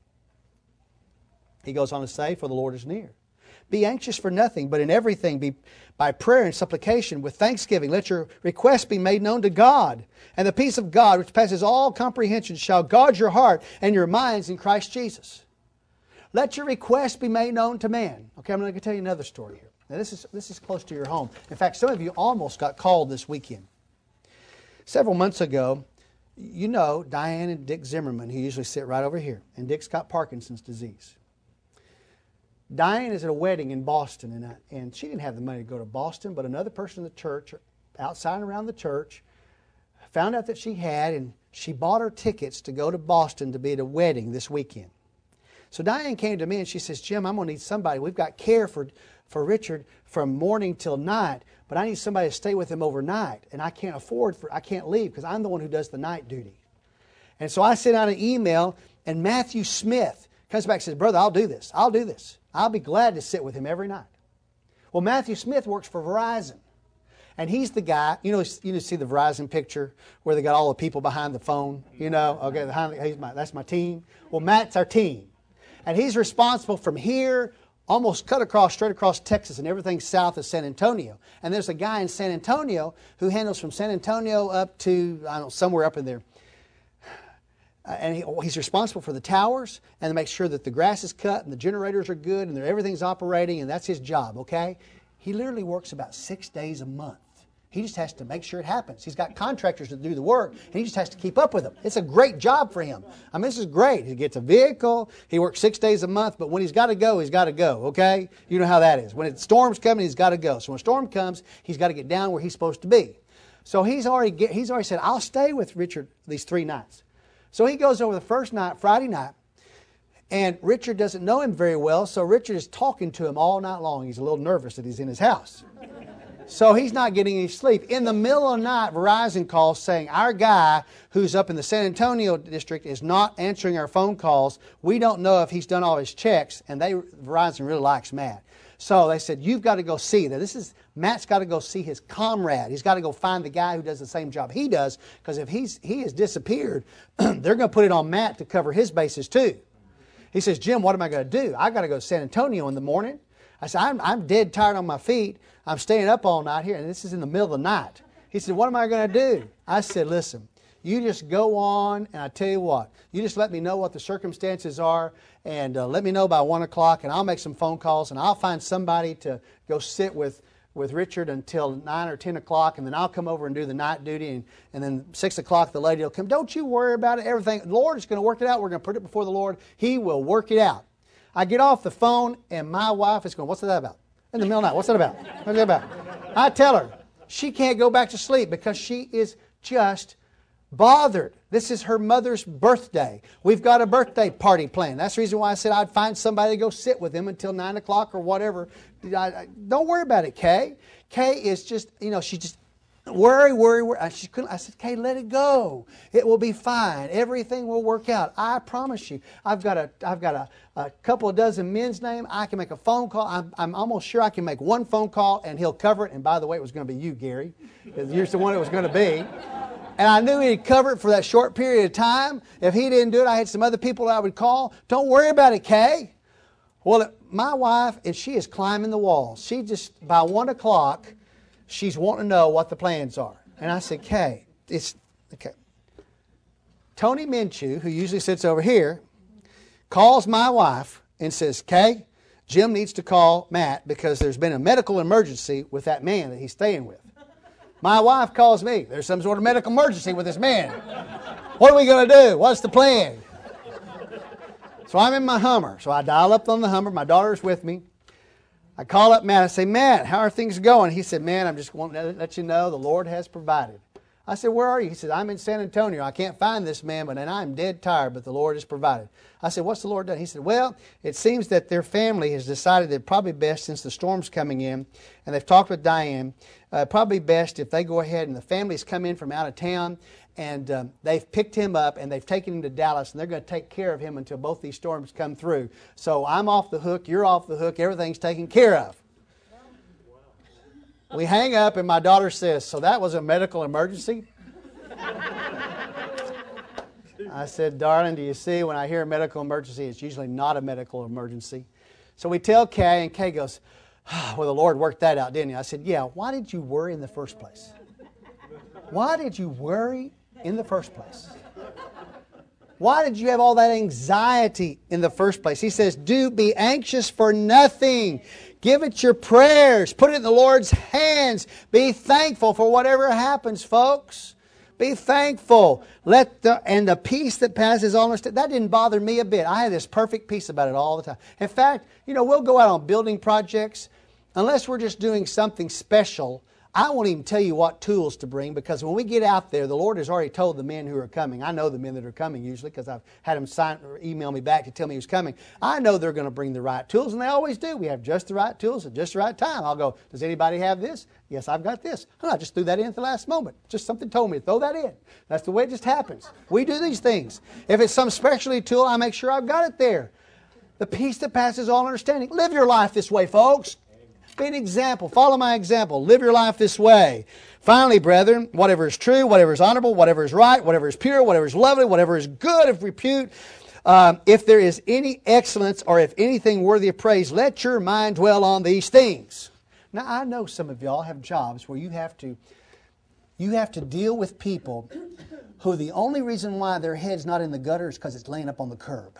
He goes on to say, for the Lord is near. Be anxious for nothing, but in everything be by prayer and supplication with thanksgiving. Let your requests be made known to God. And the peace of God, which passes all comprehension, shall guard your heart and your minds in Christ Jesus. Let your requests be made known to man. Okay, I'm going to tell you another story here. Now, this is, this is close to your home. In fact, some of you almost got called this weekend. Several months ago, you know Diane and Dick Zimmerman, who usually sit right over here. And Dick's got Parkinson's disease. Diane is at a wedding in Boston, and, I, and she didn't have the money to go to Boston, but another person in the church, outside and around the church, found out that she had, and she bought her tickets to go to Boston to be at a wedding this weekend. So Diane came to me and she says, Jim, I'm going to need somebody. We've got care for, for Richard from morning till night, but I need somebody to stay with him overnight. And I can't afford, for I can't leave because I'm the one who does the night duty. And so I sent out an email, and Matthew Smith comes back and says, brother, I'll do this. I'll do this. I'll be glad to sit with him every night. Well, Matthew Smith works for Verizon. And he's the guy, you know, you see the Verizon picture where they got all the people behind the phone, you know, okay, behind, he's my, that's my team. Well, Matt's our team. And he's responsible from here, almost cut across, straight across Texas and everything south of San Antonio. And there's a guy in San Antonio who handles from San Antonio up to, I don't know, somewhere up in there. Uh, and he, he's responsible for the towers and to make sure that the grass is cut and the generators are good and that everything's operating, and that's his job, okay? He literally works about six days a month. He just has to make sure it happens. He's got contractors that do the work, and he just has to keep up with them. It's a great job for him. I mean, this is great. He gets a vehicle. He works six days a month, but when he's got to go, he's got to go, okay? You know how that is. When it storm's coming, he's got to go. So when a storm comes, he's got to get down where he's supposed to be. So he's already get, he's already said, I'll stay with Richard these three nights. So he goes over the first night, Friday night, and Richard doesn't know him very well, so Richard is talking to him all night long. He's a little nervous that he's in his house. So he's not getting any sleep. In the middle of the night, Verizon calls saying, our guy who's up in the San Antonio district is not answering our phone calls. We don't know if he's done all his checks. And they Verizon really likes Matt. So they said, you've got to go see that. This is Matt's got to go see his comrade. He's got to go find the guy who does the same job he does, because if he's he has disappeared, they're going to put it on Matt to cover his bases too. He says, Jim, what am I going to do? I got to go to San Antonio in the morning. I said, I'm, I'm dead tired on my feet. I'm staying up all night here, and this is in the middle of the night. He said, what am I going to do? I said, listen, you just go on, and I tell you what, you just let me know what the circumstances are, and uh, let me know by one o'clock, and I'll make some phone calls, and I'll find somebody to go sit with, with Richard until nine or ten o'clock, and then I'll come over and do the night duty, and, and then six o'clock the lady will come. Don't you worry about it. Everything, the Lord is going to work it out. We're going to put it before the Lord. He will work it out. I get off the phone, and my wife is going, what's that about? In the middle of the night, what's that about? What's that about? I tell her, she can't go back to sleep because she is just bothered. This is her mother's birthday. We've got a birthday party planned. That's the reason why I said I'd find somebody to go sit with him until nine o'clock or whatever. I, I, don't worry about it, Kay. Kay is just, you know, she just worry, worry, worry. I, she couldn't, I said, Kay, let it go. It will be fine. Everything will work out. I promise you. I've got a, I've got a, a couple of dozen men's names. I can make a phone call. I'm, I'm almost sure I can make one phone call and he'll cover it. And by the way, it was going to be you, Gary. You're the one it was going to be. And I knew he'd cover it for that short period of time. If he didn't do it, I had some other people I would call. Don't worry about it, Kay. Well, my wife, and she is climbing the walls. She just, by one o'clock, she's wanting to know what the plans are. And I said, Kay, it's, okay. Tony Minshew, who usually sits over here, calls my wife and says, Kay, Jim needs to call Matt because there's been a medical emergency with that man that he's staying with. My wife calls me. There's some sort of medical emergency with this man. What are we going to do? What's the plan? So I'm in my Hummer. So I dial up on the Hummer. My daughter's with me. I call up Matt. I say, Matt, how are things going? He said, man, I'm just wanting to let you know the Lord has provided. I said, where are you? He said, I'm in San Antonio. I can't find this man, but and I'm dead tired, but the Lord has provided. I said, what's the Lord done? He said, well, it seems that their family has decided that probably best, since the storm's coming in, and they've talked with Diane, uh, probably best if they go ahead and the family's come in from out of town, and um, they've picked him up and they've taken him to Dallas, and they're going to take care of him until both these storms come through. So I'm off the hook, you're off the hook, everything's taken care of. We hang up and my daughter says, so that was a medical emergency? I said, darling, do you see, when I hear a medical emergency, it's usually not a medical emergency. So we tell Kay, and Kay goes, oh, well, the Lord worked that out, didn't he? I said, yeah, why did you worry in the first place? Why did you worry in the first place? Why did you have all that anxiety in the first place? He says, do be anxious for nothing. Give it your prayers. Put it in the Lord's hands. Be thankful for whatever happens, folks. Be thankful. Let the and the peace that passes all understanding. That didn't bother me a bit. I had this perfect peace about it all the time. In fact, you know, we'll go out on building projects. Unless we're just doing something special, I won't even tell you what tools to bring, because when we get out there, the Lord has already told the men who are coming. I know the men that are coming usually because I've had them sign or email me back to tell me who's coming. I know they're going to bring the right tools, and they always do. We have just the right tools at just the right time. I'll go, does anybody have this? Yes, I've got this. Oh, I just threw that in at the last moment. Just something told me to throw that in. That's the way it just happens. We do these things. If it's some specialty tool, I make sure I've got it there. The peace that passes all understanding. Live your life this way, folks. Be an example. Follow my example. Live your life this way. Finally, brethren, whatever is true, whatever is honorable, whatever is right, whatever is pure, whatever is lovely, whatever is good of repute, um, if there is any excellence or if anything worthy of praise, let your mind dwell on these things. Now, I know some of y'all have jobs where you have to You have to deal with people who the only reason why their head's not in the gutter is because it's laying up on the curb.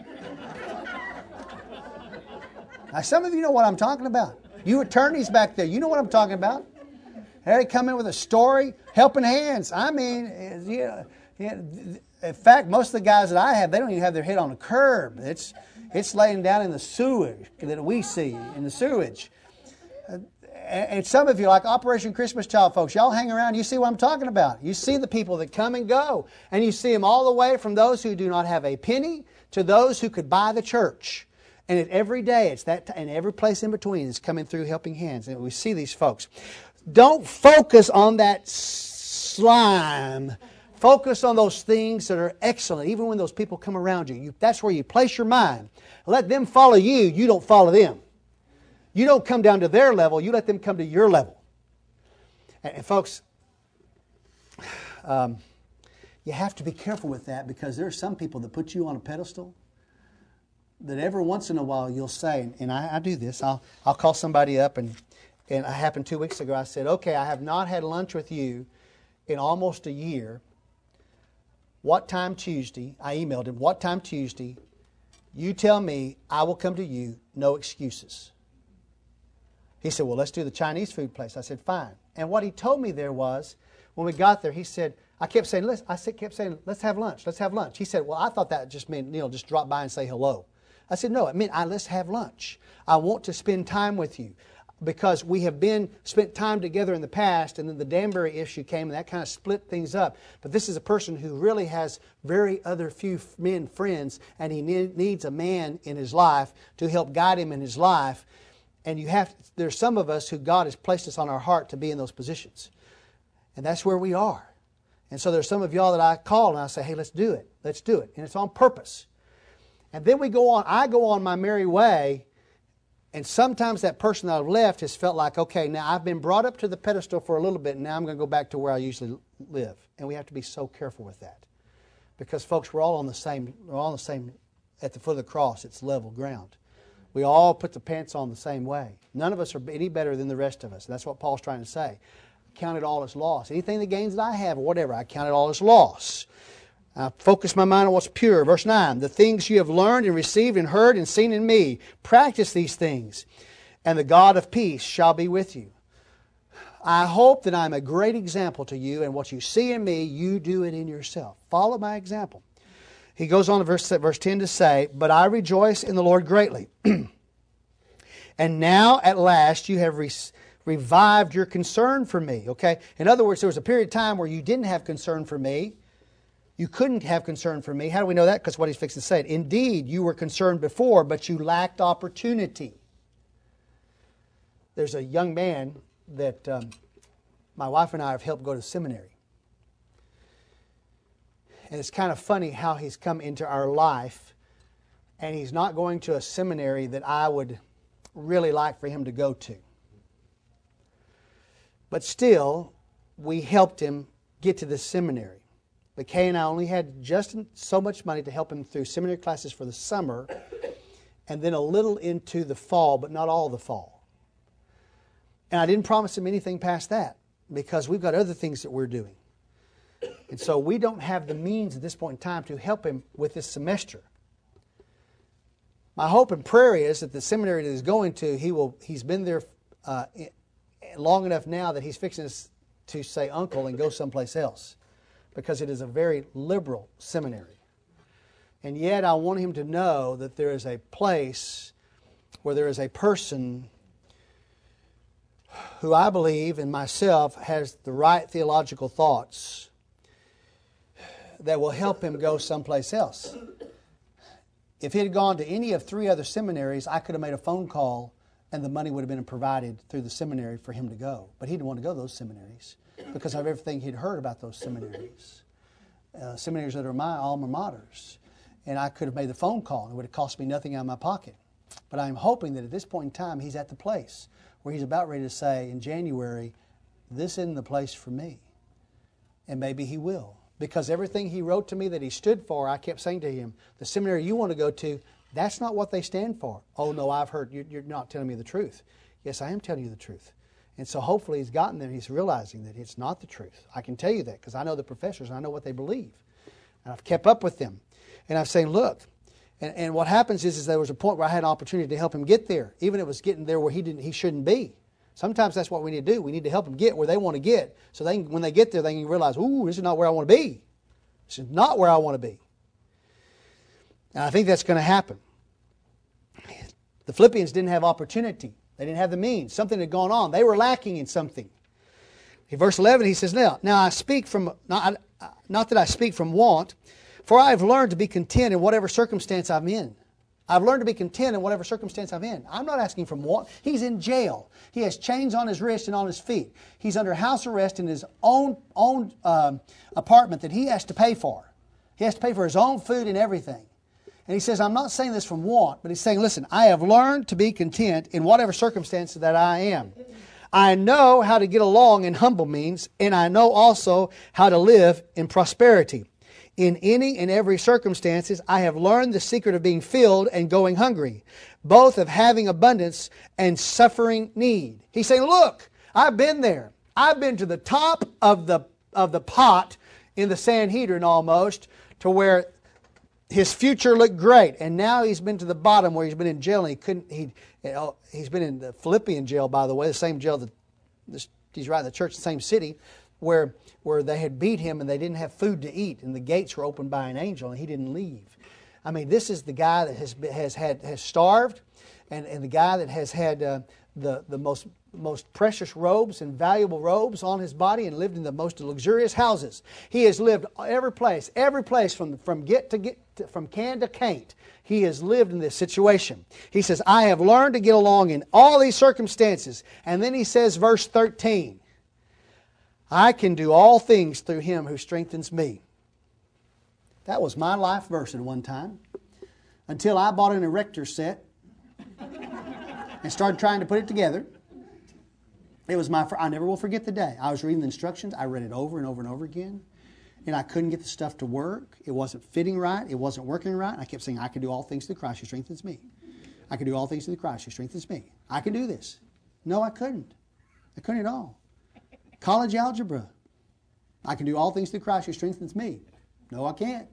Now, some of you know what I'm talking about. You attorneys back there, you know what I'm talking about. They come in with a story, helping hands. I mean, yeah, yeah. In fact, most of the guys that I have, they don't even have their head on the curb. It's it's laying down in the sewage that we see, in the sewage. And some of you, like Operation Christmas Child folks, y'all hang around, you see what I'm talking about. You see the people that come and go. And you see them all the way from those who do not have a penny to those who could buy the church. And it, every day, it's that, and every place in between is coming through helping hands. And we see these folks. Don't focus on that slime. Focus on those things that are excellent, even when those people come around you. you. That's where you place your mind. Let them follow you. You don't follow them. You don't come down to their level. You let them come to your level. And, and folks, um, you have to be careful with that, because there are some people that put you on a pedestal that every once in a while you'll say, and I, I do this, I'll, I'll call somebody up, and, and it happened two weeks ago. I said, okay, I have not had lunch with you in almost a year. What time Tuesday? I emailed him, what time Tuesday? You tell me, I will come to you, no excuses. He said, well, let's do the Chinese food place. I said, fine. And what he told me there was, when we got there, he said, I kept saying, let's, I said, kept saying, let's have lunch, let's have lunch. He said, well, I thought that just meant, Neil, just drop by and say hello. I said, no, it meant, I, let's have lunch. I want to spend time with you, because we have been, spent time together in the past, and then the Danbury issue came, and that kind of split things up. But this is a person who really has very other few men friends, and he ne- needs a man in his life to help guide him in his life. And you have, there's some of us who God has placed us on our heart to be in those positions. And that's where we are. And so there's some of y'all that I call and I say, hey, let's do it. Let's do it. And it's on purpose. And then we go on, I go on my merry way, and sometimes that person that I've left has felt like, okay, now I've been brought up to the pedestal for a little bit, and now I'm going to go back to where I usually live. And we have to be so careful with that. Because folks, we're all on the same, we're all on the same, at the foot of the cross, it's level ground. We all put the pants on the same way. None of us are any better than the rest of us. That's what Paul's trying to say. Count it all as loss. Anything the gains that I have or whatever, I count it all as loss. I focus my mind on what's pure. Verse nine, the things you have learned and received and heard and seen in me, practice these things, and the God of peace shall be with you. I hope that I'm a great example to you, and what you see in me, you do it in yourself. Follow my example. He goes on to verse, verse ten to say, but I rejoice in the Lord greatly. And now at last you have re- revived your concern for me. Okay? In other words, there was a period of time where you didn't have concern for me. You couldn't have concern for me. How do we know that? Because what he's fixing to say. Indeed, you were concerned before, but you lacked opportunity. There's a young man that um, my wife and I have helped go to seminary. And it's kind of funny how he's come into our life, and he's not going to a seminary that I would really like for him to go to. But still, we helped him get to this seminary. But Kay and I only had just so much money to help him through seminary classes for the summer, and then a little into the fall, but not all the fall. And I didn't promise him anything past that, because we've got other things that we're doing. And so we don't have the means at this point in time to help him with this semester. My hope and prayer is that the seminary that he's going to, he will, he's been there uh, long enough now that he's fixing to say uncle and go someplace else, because it is a very liberal seminary. And yet I want him to know that there is a place where there is a person who I believe in myself has the right theological thoughts that will help him go someplace else. If he had gone to any of three other seminaries, I could have made a phone call and the money would have been provided through the seminary for him to go. But he didn't want to go to those seminaries because of everything he'd heard about those seminaries. Uh, seminaries that are my alma maters. And I could have made the phone call and it would have cost me nothing out of my pocket. But I'm hoping that at this point in time, he's at the place where he's about ready to say in January, this isn't the place for me. And maybe he will. Because everything he wrote to me that he stood for, I kept saying to him, the seminary you want to go to, that's not what they stand for. Oh, no, I've heard, you're not telling me the truth. Yes, I am telling you the truth. And so hopefully he's gotten there and he's realizing that it's not the truth. I can tell you that because I know the professors and I know what they believe. And I've kept up with them. And I'm saying, look, and, and what happens is, is there was a point where I had an opportunity to help him get there, even if it was getting there where he didn't, he shouldn't be. Sometimes that's what we need to do. We need to help them get where they want to get, so they, when they get there, they can realize, ooh, this is not where I want to be. This is not where I want to be. And I think that's going to happen. The Philippians didn't have opportunity. They didn't have the means. Something had gone on. They were lacking in something. In verse eleven, he says, Now, now I speak from, not, not that I speak from want, for I have learned to be content in whatever circumstance I'm in. I've learned to be content in whatever circumstance I'm in. I'm not asking from want. He's in jail. He has chains on his wrist and on his feet. He's under house arrest in his own, own uh, apartment that he has to pay for. He has to pay for his own food and everything. And he says, I'm not saying this from want, but he's saying, listen, I have learned to be content in whatever circumstance that I am. I know how to get along in humble means, and I know also how to live in prosperity. In any and every circumstances, I have learned the secret of being filled and going hungry, both of having abundance and suffering need. He's saying, look, I've been there. I've been to the top of the of the pot in the Sanhedrin almost, to where his future looked great, and now he's been to the bottom where he's been in jail. And he couldn't. He you know, he's been in the Philippian jail, by the way, the same jail that this, he's right in the church, the same city, where where they had beat him and they didn't have food to eat, and the gates were opened by an angel, and he didn't leave. I mean, this is the guy that has has had has starved, and, and the guy that has had uh, the the most most precious robes and valuable robes on his body, and lived in the most luxurious houses. He has lived every place, every place from from get to get to, from can to can't. He has lived in this situation. He says, I have learned to get along in all these circumstances. And then he says, verse thirteen, I can do all things through Him who strengthens me. That was my life verse at one time, until I bought an erector set and started trying to put it together. It was my, I never will forget the day. I was reading the instructions. I read it over and over and over again. And I couldn't get the stuff to work. It wasn't fitting right. It wasn't working right. I kept saying, I can do all things through Christ who strengthens me. I can do all things through Christ who strengthens me. I can do this. No, I couldn't. I couldn't at all. College algebra. I can do all things through Christ who strengthens me. No, I can't.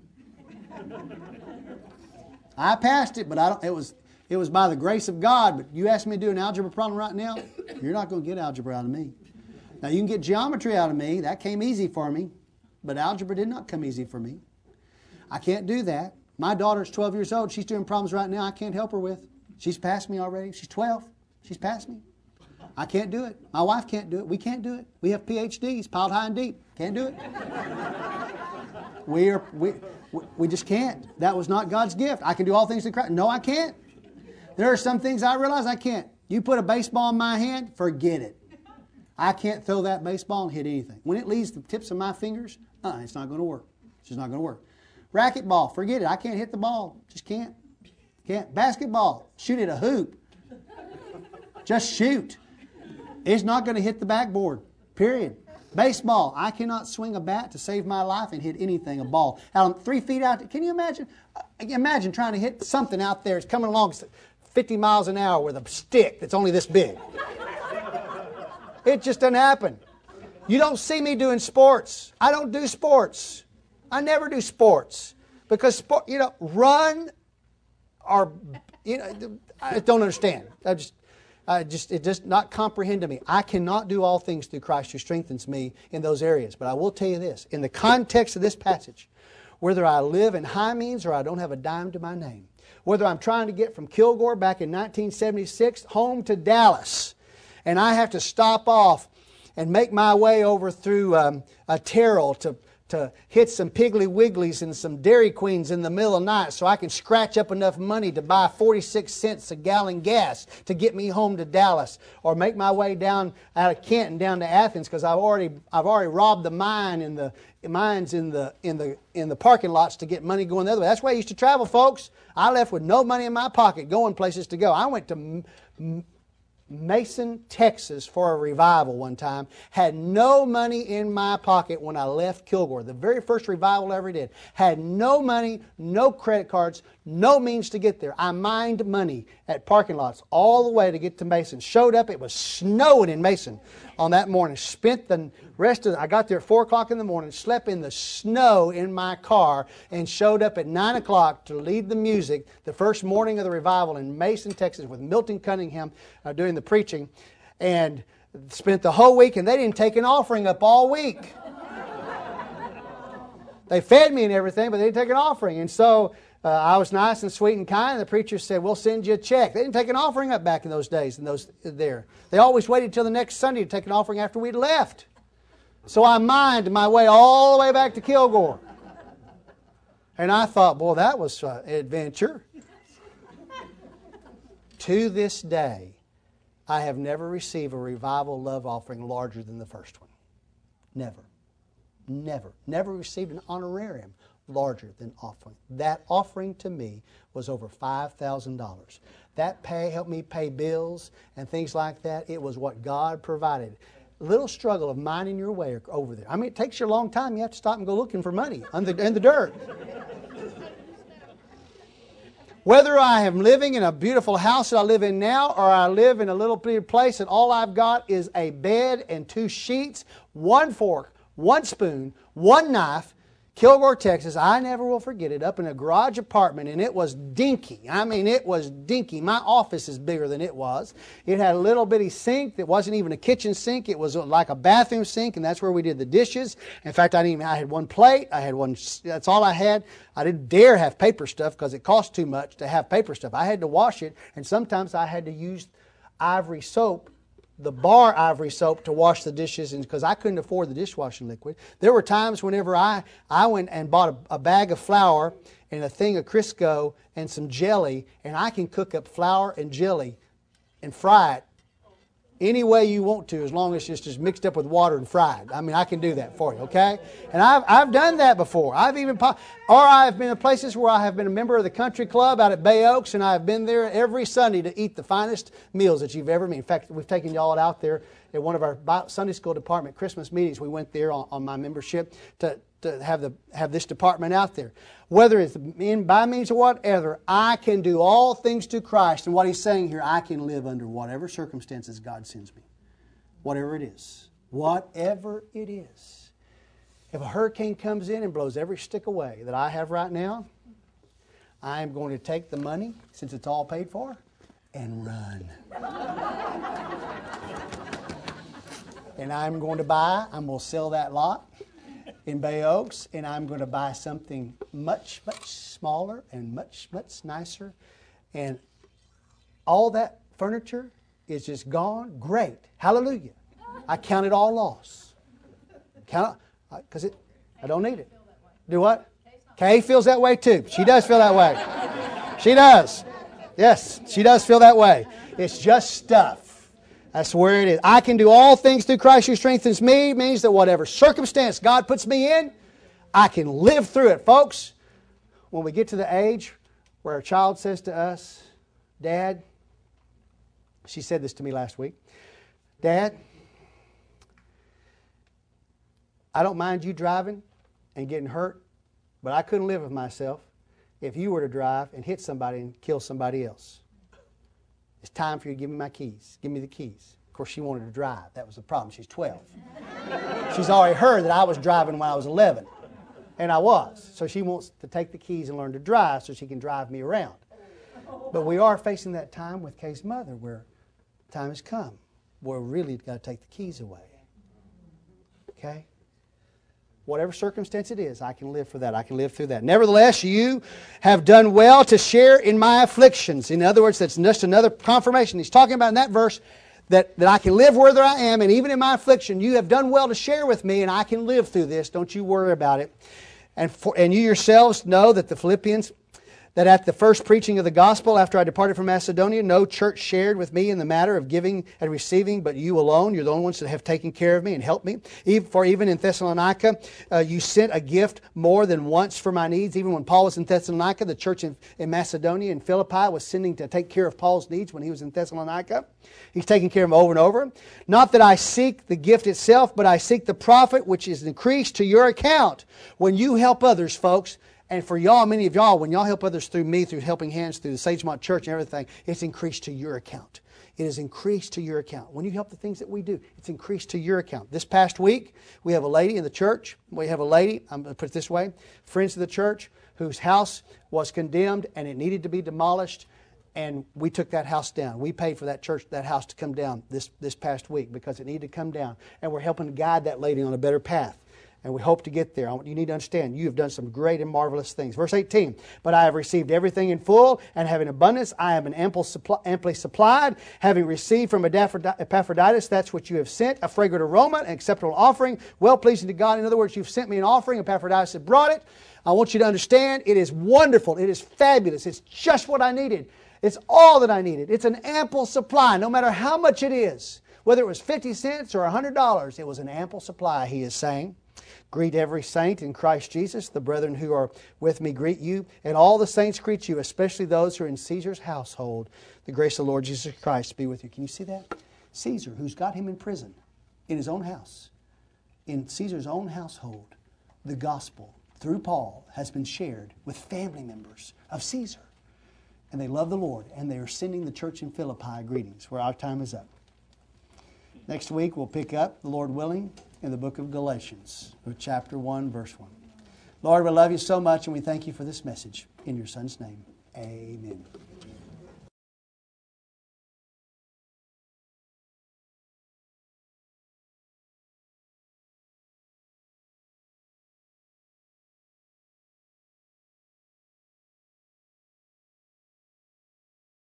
I passed it, but I don't. It was it was by the grace of God. But you ask me to do an algebra problem right now, you're not going to get algebra out of me. Now you can get geometry out of me. That came easy for me, but algebra did not come easy for me. I can't do that. My daughter's twelve years old. She's doing problems right now I can't help her with. She's passed me already. She's twelve. She's passed me. I can't do it. My wife can't do it. We can't do it. We have P H Ds piled high and deep. Can't do it. We are we we just can't. That was not God's gift. I can do all things through Christ. No, I can't. There are some things I realize I can't. You put a baseball in my hand, forget it. I can't throw that baseball and hit anything. When it leaves the tips of my fingers, uh, it's not going to work. It's just not going to work. Racquetball, forget it. I can't hit the ball. Just can't. Can't. Basketball, shoot at a hoop. Just shoot. It's not going to hit the backboard, period. Baseball, I cannot swing a bat to save my life and hit anything, a ball. Out three feet out, can you imagine? Uh, imagine trying to hit something out there. It's coming along fifty miles an hour with a stick that's only this big. It just doesn't happen. You don't see me doing sports. I don't do sports. I never do sports. Because, sport, you know, run or, you know, I don't understand. I just... I just, it does not comprehend to me. I cannot do all things through Christ who strengthens me in those areas. But I will tell you this. In the context of this passage, whether I live in high means or I don't have a dime to my name, whether I'm trying to get from Kilgore back in nineteen seventy-six home to Dallas, and I have to stop off and make my way over through um, a Terrell to to hit some Piggly Wigglies and some Dairy Queens in the middle of the night so I can scratch up enough money to buy forty-six cents a gallon gas to get me home to Dallas, or make my way down out of Canton down to Athens because I've already I've already robbed the mine in the mines in the in the in the parking lots to get money going the other way. That's why I used to travel, folks. I left with no money in my pocket going places to go. I went to M- Mason, Texas for a revival one time. Had no money in my pocket when I left Kilgore. The very first revival I ever did. Had no money, no credit cards, no means to get there. I mined money at parking lots all the way to get to Mason. Showed up, it was snowing in Mason on that morning. Spent the rest of the, I got there at four o'clock in the morning, slept in the snow in my car, and showed up at nine o'clock to lead the music the first morning of the revival in Mason, Texas, with Milton Cunningham uh, doing the preaching. And spent the whole week, and they didn't take an offering up all week. They fed me and everything, but they didn't take an offering. And so uh, I was nice and sweet and kind, and the preacher said, we'll send you a check. They didn't take an offering up back in those days. In those there, They always waited till the next Sunday to take an offering after we'd left. So I mined my way all the way back to Kilgore. And I thought, boy, that was an adventure. To this day, I have never received a revival love offering larger than the first one. Never. Never. Never received an honorarium larger than offering. That offering to me was over five thousand dollars. That pay helped me pay bills and things like that. It was what God provided. A little struggle of minding your way over there. I mean, it takes you a long time. You have to stop and go looking for money in the, in the dirt. Whether I am living in a beautiful house that I live in now, or I live in a little bitty place and all I've got is a bed and two sheets, one fork, one spoon, one knife, Kilgore, Texas, I never will forget it, up in a garage apartment, and it was dinky. I mean, it was dinky. My office is bigger than it was. It had a little bitty sink that wasn't even a kitchen sink. It was like a bathroom sink, and that's where we did the dishes. In fact, I didn't even, I had one plate. I had one, that's all I had. I didn't dare have paper stuff because it cost too much to have paper stuff. I had to wash it, and sometimes I had to use ivory soap, the bar ivory soap, to wash the dishes, and because I couldn't afford the dishwashing liquid. There were times whenever I, I went and bought a, a bag of flour and a thing of Crisco and some jelly, and I can cook up flour and jelly and fry it any way you want to, as long as it's just mixed up with water and fried. I mean, I can do that for you, okay? And I've, I've done that before. I've even, or I've been in places where I have been a member of the country club out at Bay Oaks, and I've been there every Sunday to eat the finest meals that you've ever made. In fact, we've taken y'all out there at one of our Sunday school department Christmas meetings. We went there on, on my membership to, to have the have this department out there. Whether it's in, by means of whatever, I can do all things through Christ. And what he's saying here, I can live under whatever circumstances God sends me. Whatever it is. Whatever it is. If a hurricane comes in and blows every stick away that I have right now, I am going to take the money, since it's all paid for, and run. And I'm going to buy, I'm going to sell that lot in Bay Oaks, and I'm going to buy something much, much smaller and much, much nicer. And all that furniture is just gone. Great. Hallelujah. I count it all loss. Count it, because it, I don't need it. Do what? Kay feels that way too. She does feel that way. She does. Yes, she does feel that way. It's just stuff. That's where it is. I can do all things through Christ who strengthens me. Means that whatever circumstance God puts me in, I can live through it. Folks, when we get to the age where a child says to us, Dad, she said this to me last week, Dad, I don't mind you driving and getting hurt, but I couldn't live with myself if you were to drive and hit somebody and kill somebody else. It's time for you to give me my keys. Give me the keys. Of course, she wanted to drive. That was the problem. She's twelve. She's already heard that I was driving when I was eleven. And I was. So she wants to take the keys and learn to drive so she can drive me around. But we are facing that time with Kay's mother where time has come where we really got to take the keys away. Okay? Whatever circumstance it is, I can live for that. I can live through that. Nevertheless, you have done well to share in my afflictions. In other words, that's just another confirmation. He's talking about in that verse that, that I can live wherever I am, and even in my affliction, you have done well to share with me, and I can live through this. Don't you worry about it. And, for, and you yourselves know that the Philippians, that at the first preaching of the gospel after I departed from Macedonia, no church shared with me in the matter of giving and receiving, but you alone. You're the only ones that have taken care of me and helped me. For even in Thessalonica, uh, you sent a gift more than once for my needs. Even when Paul was in Thessalonica, the church in, in Macedonia and Philippi was sending to take care of Paul's needs when he was in Thessalonica. He's taking care of them over and over. Not that I seek the gift itself, but I seek the profit which is increased to your account. When you help others, folks, And for y'all, many of y'all, when y'all help others through me, through Helping Hands, through the Sagemont Church and everything, it's increased to your account. It is increased to your account. When you help the things that we do, it's increased to your account. This past week, we have a lady in the church. We have a lady, I'm going to put it this way, friends of the church, whose house was condemned and it needed to be demolished. And we took that house down. We paid for that church, that house to come down this, this past week because it needed to come down. And we're helping to guide that lady on a better path. And we hope to get there. You need to understand, you have done some great and marvelous things. Verse eighteen, but I have received everything in full, and having abundance, I am an ample supply, amply supplied. Having received from Epaphroditus, that's what you have sent, a fragrant aroma, an acceptable offering, well-pleasing to God. In other words, you've sent me an offering. Epaphroditus has brought it. I want you to understand, it is wonderful. It is fabulous. It's just what I needed. It's all that I needed. It's an ample supply, no matter how much it is. Whether it was fifty cents or one hundred dollars, it was an ample supply, he is saying. Greet every saint in Christ Jesus. The brethren who are with me greet you, and all the saints greet you, especially those who are in Caesar's household. The grace of the Lord Jesus Christ be with you. Can you see that? Caesar, who's got him in prison, in his own house, in Caesar's own household, the gospel, through Paul, has been shared with family members of Caesar. And they love the Lord, and they are sending the church in Philippi greetings, where our time is up. Next week, we'll pick up, the Lord willing, in the book of Galatians, chapter one, verse one. Lord, we love you so much, and we thank you for this message. In your Son's name, amen.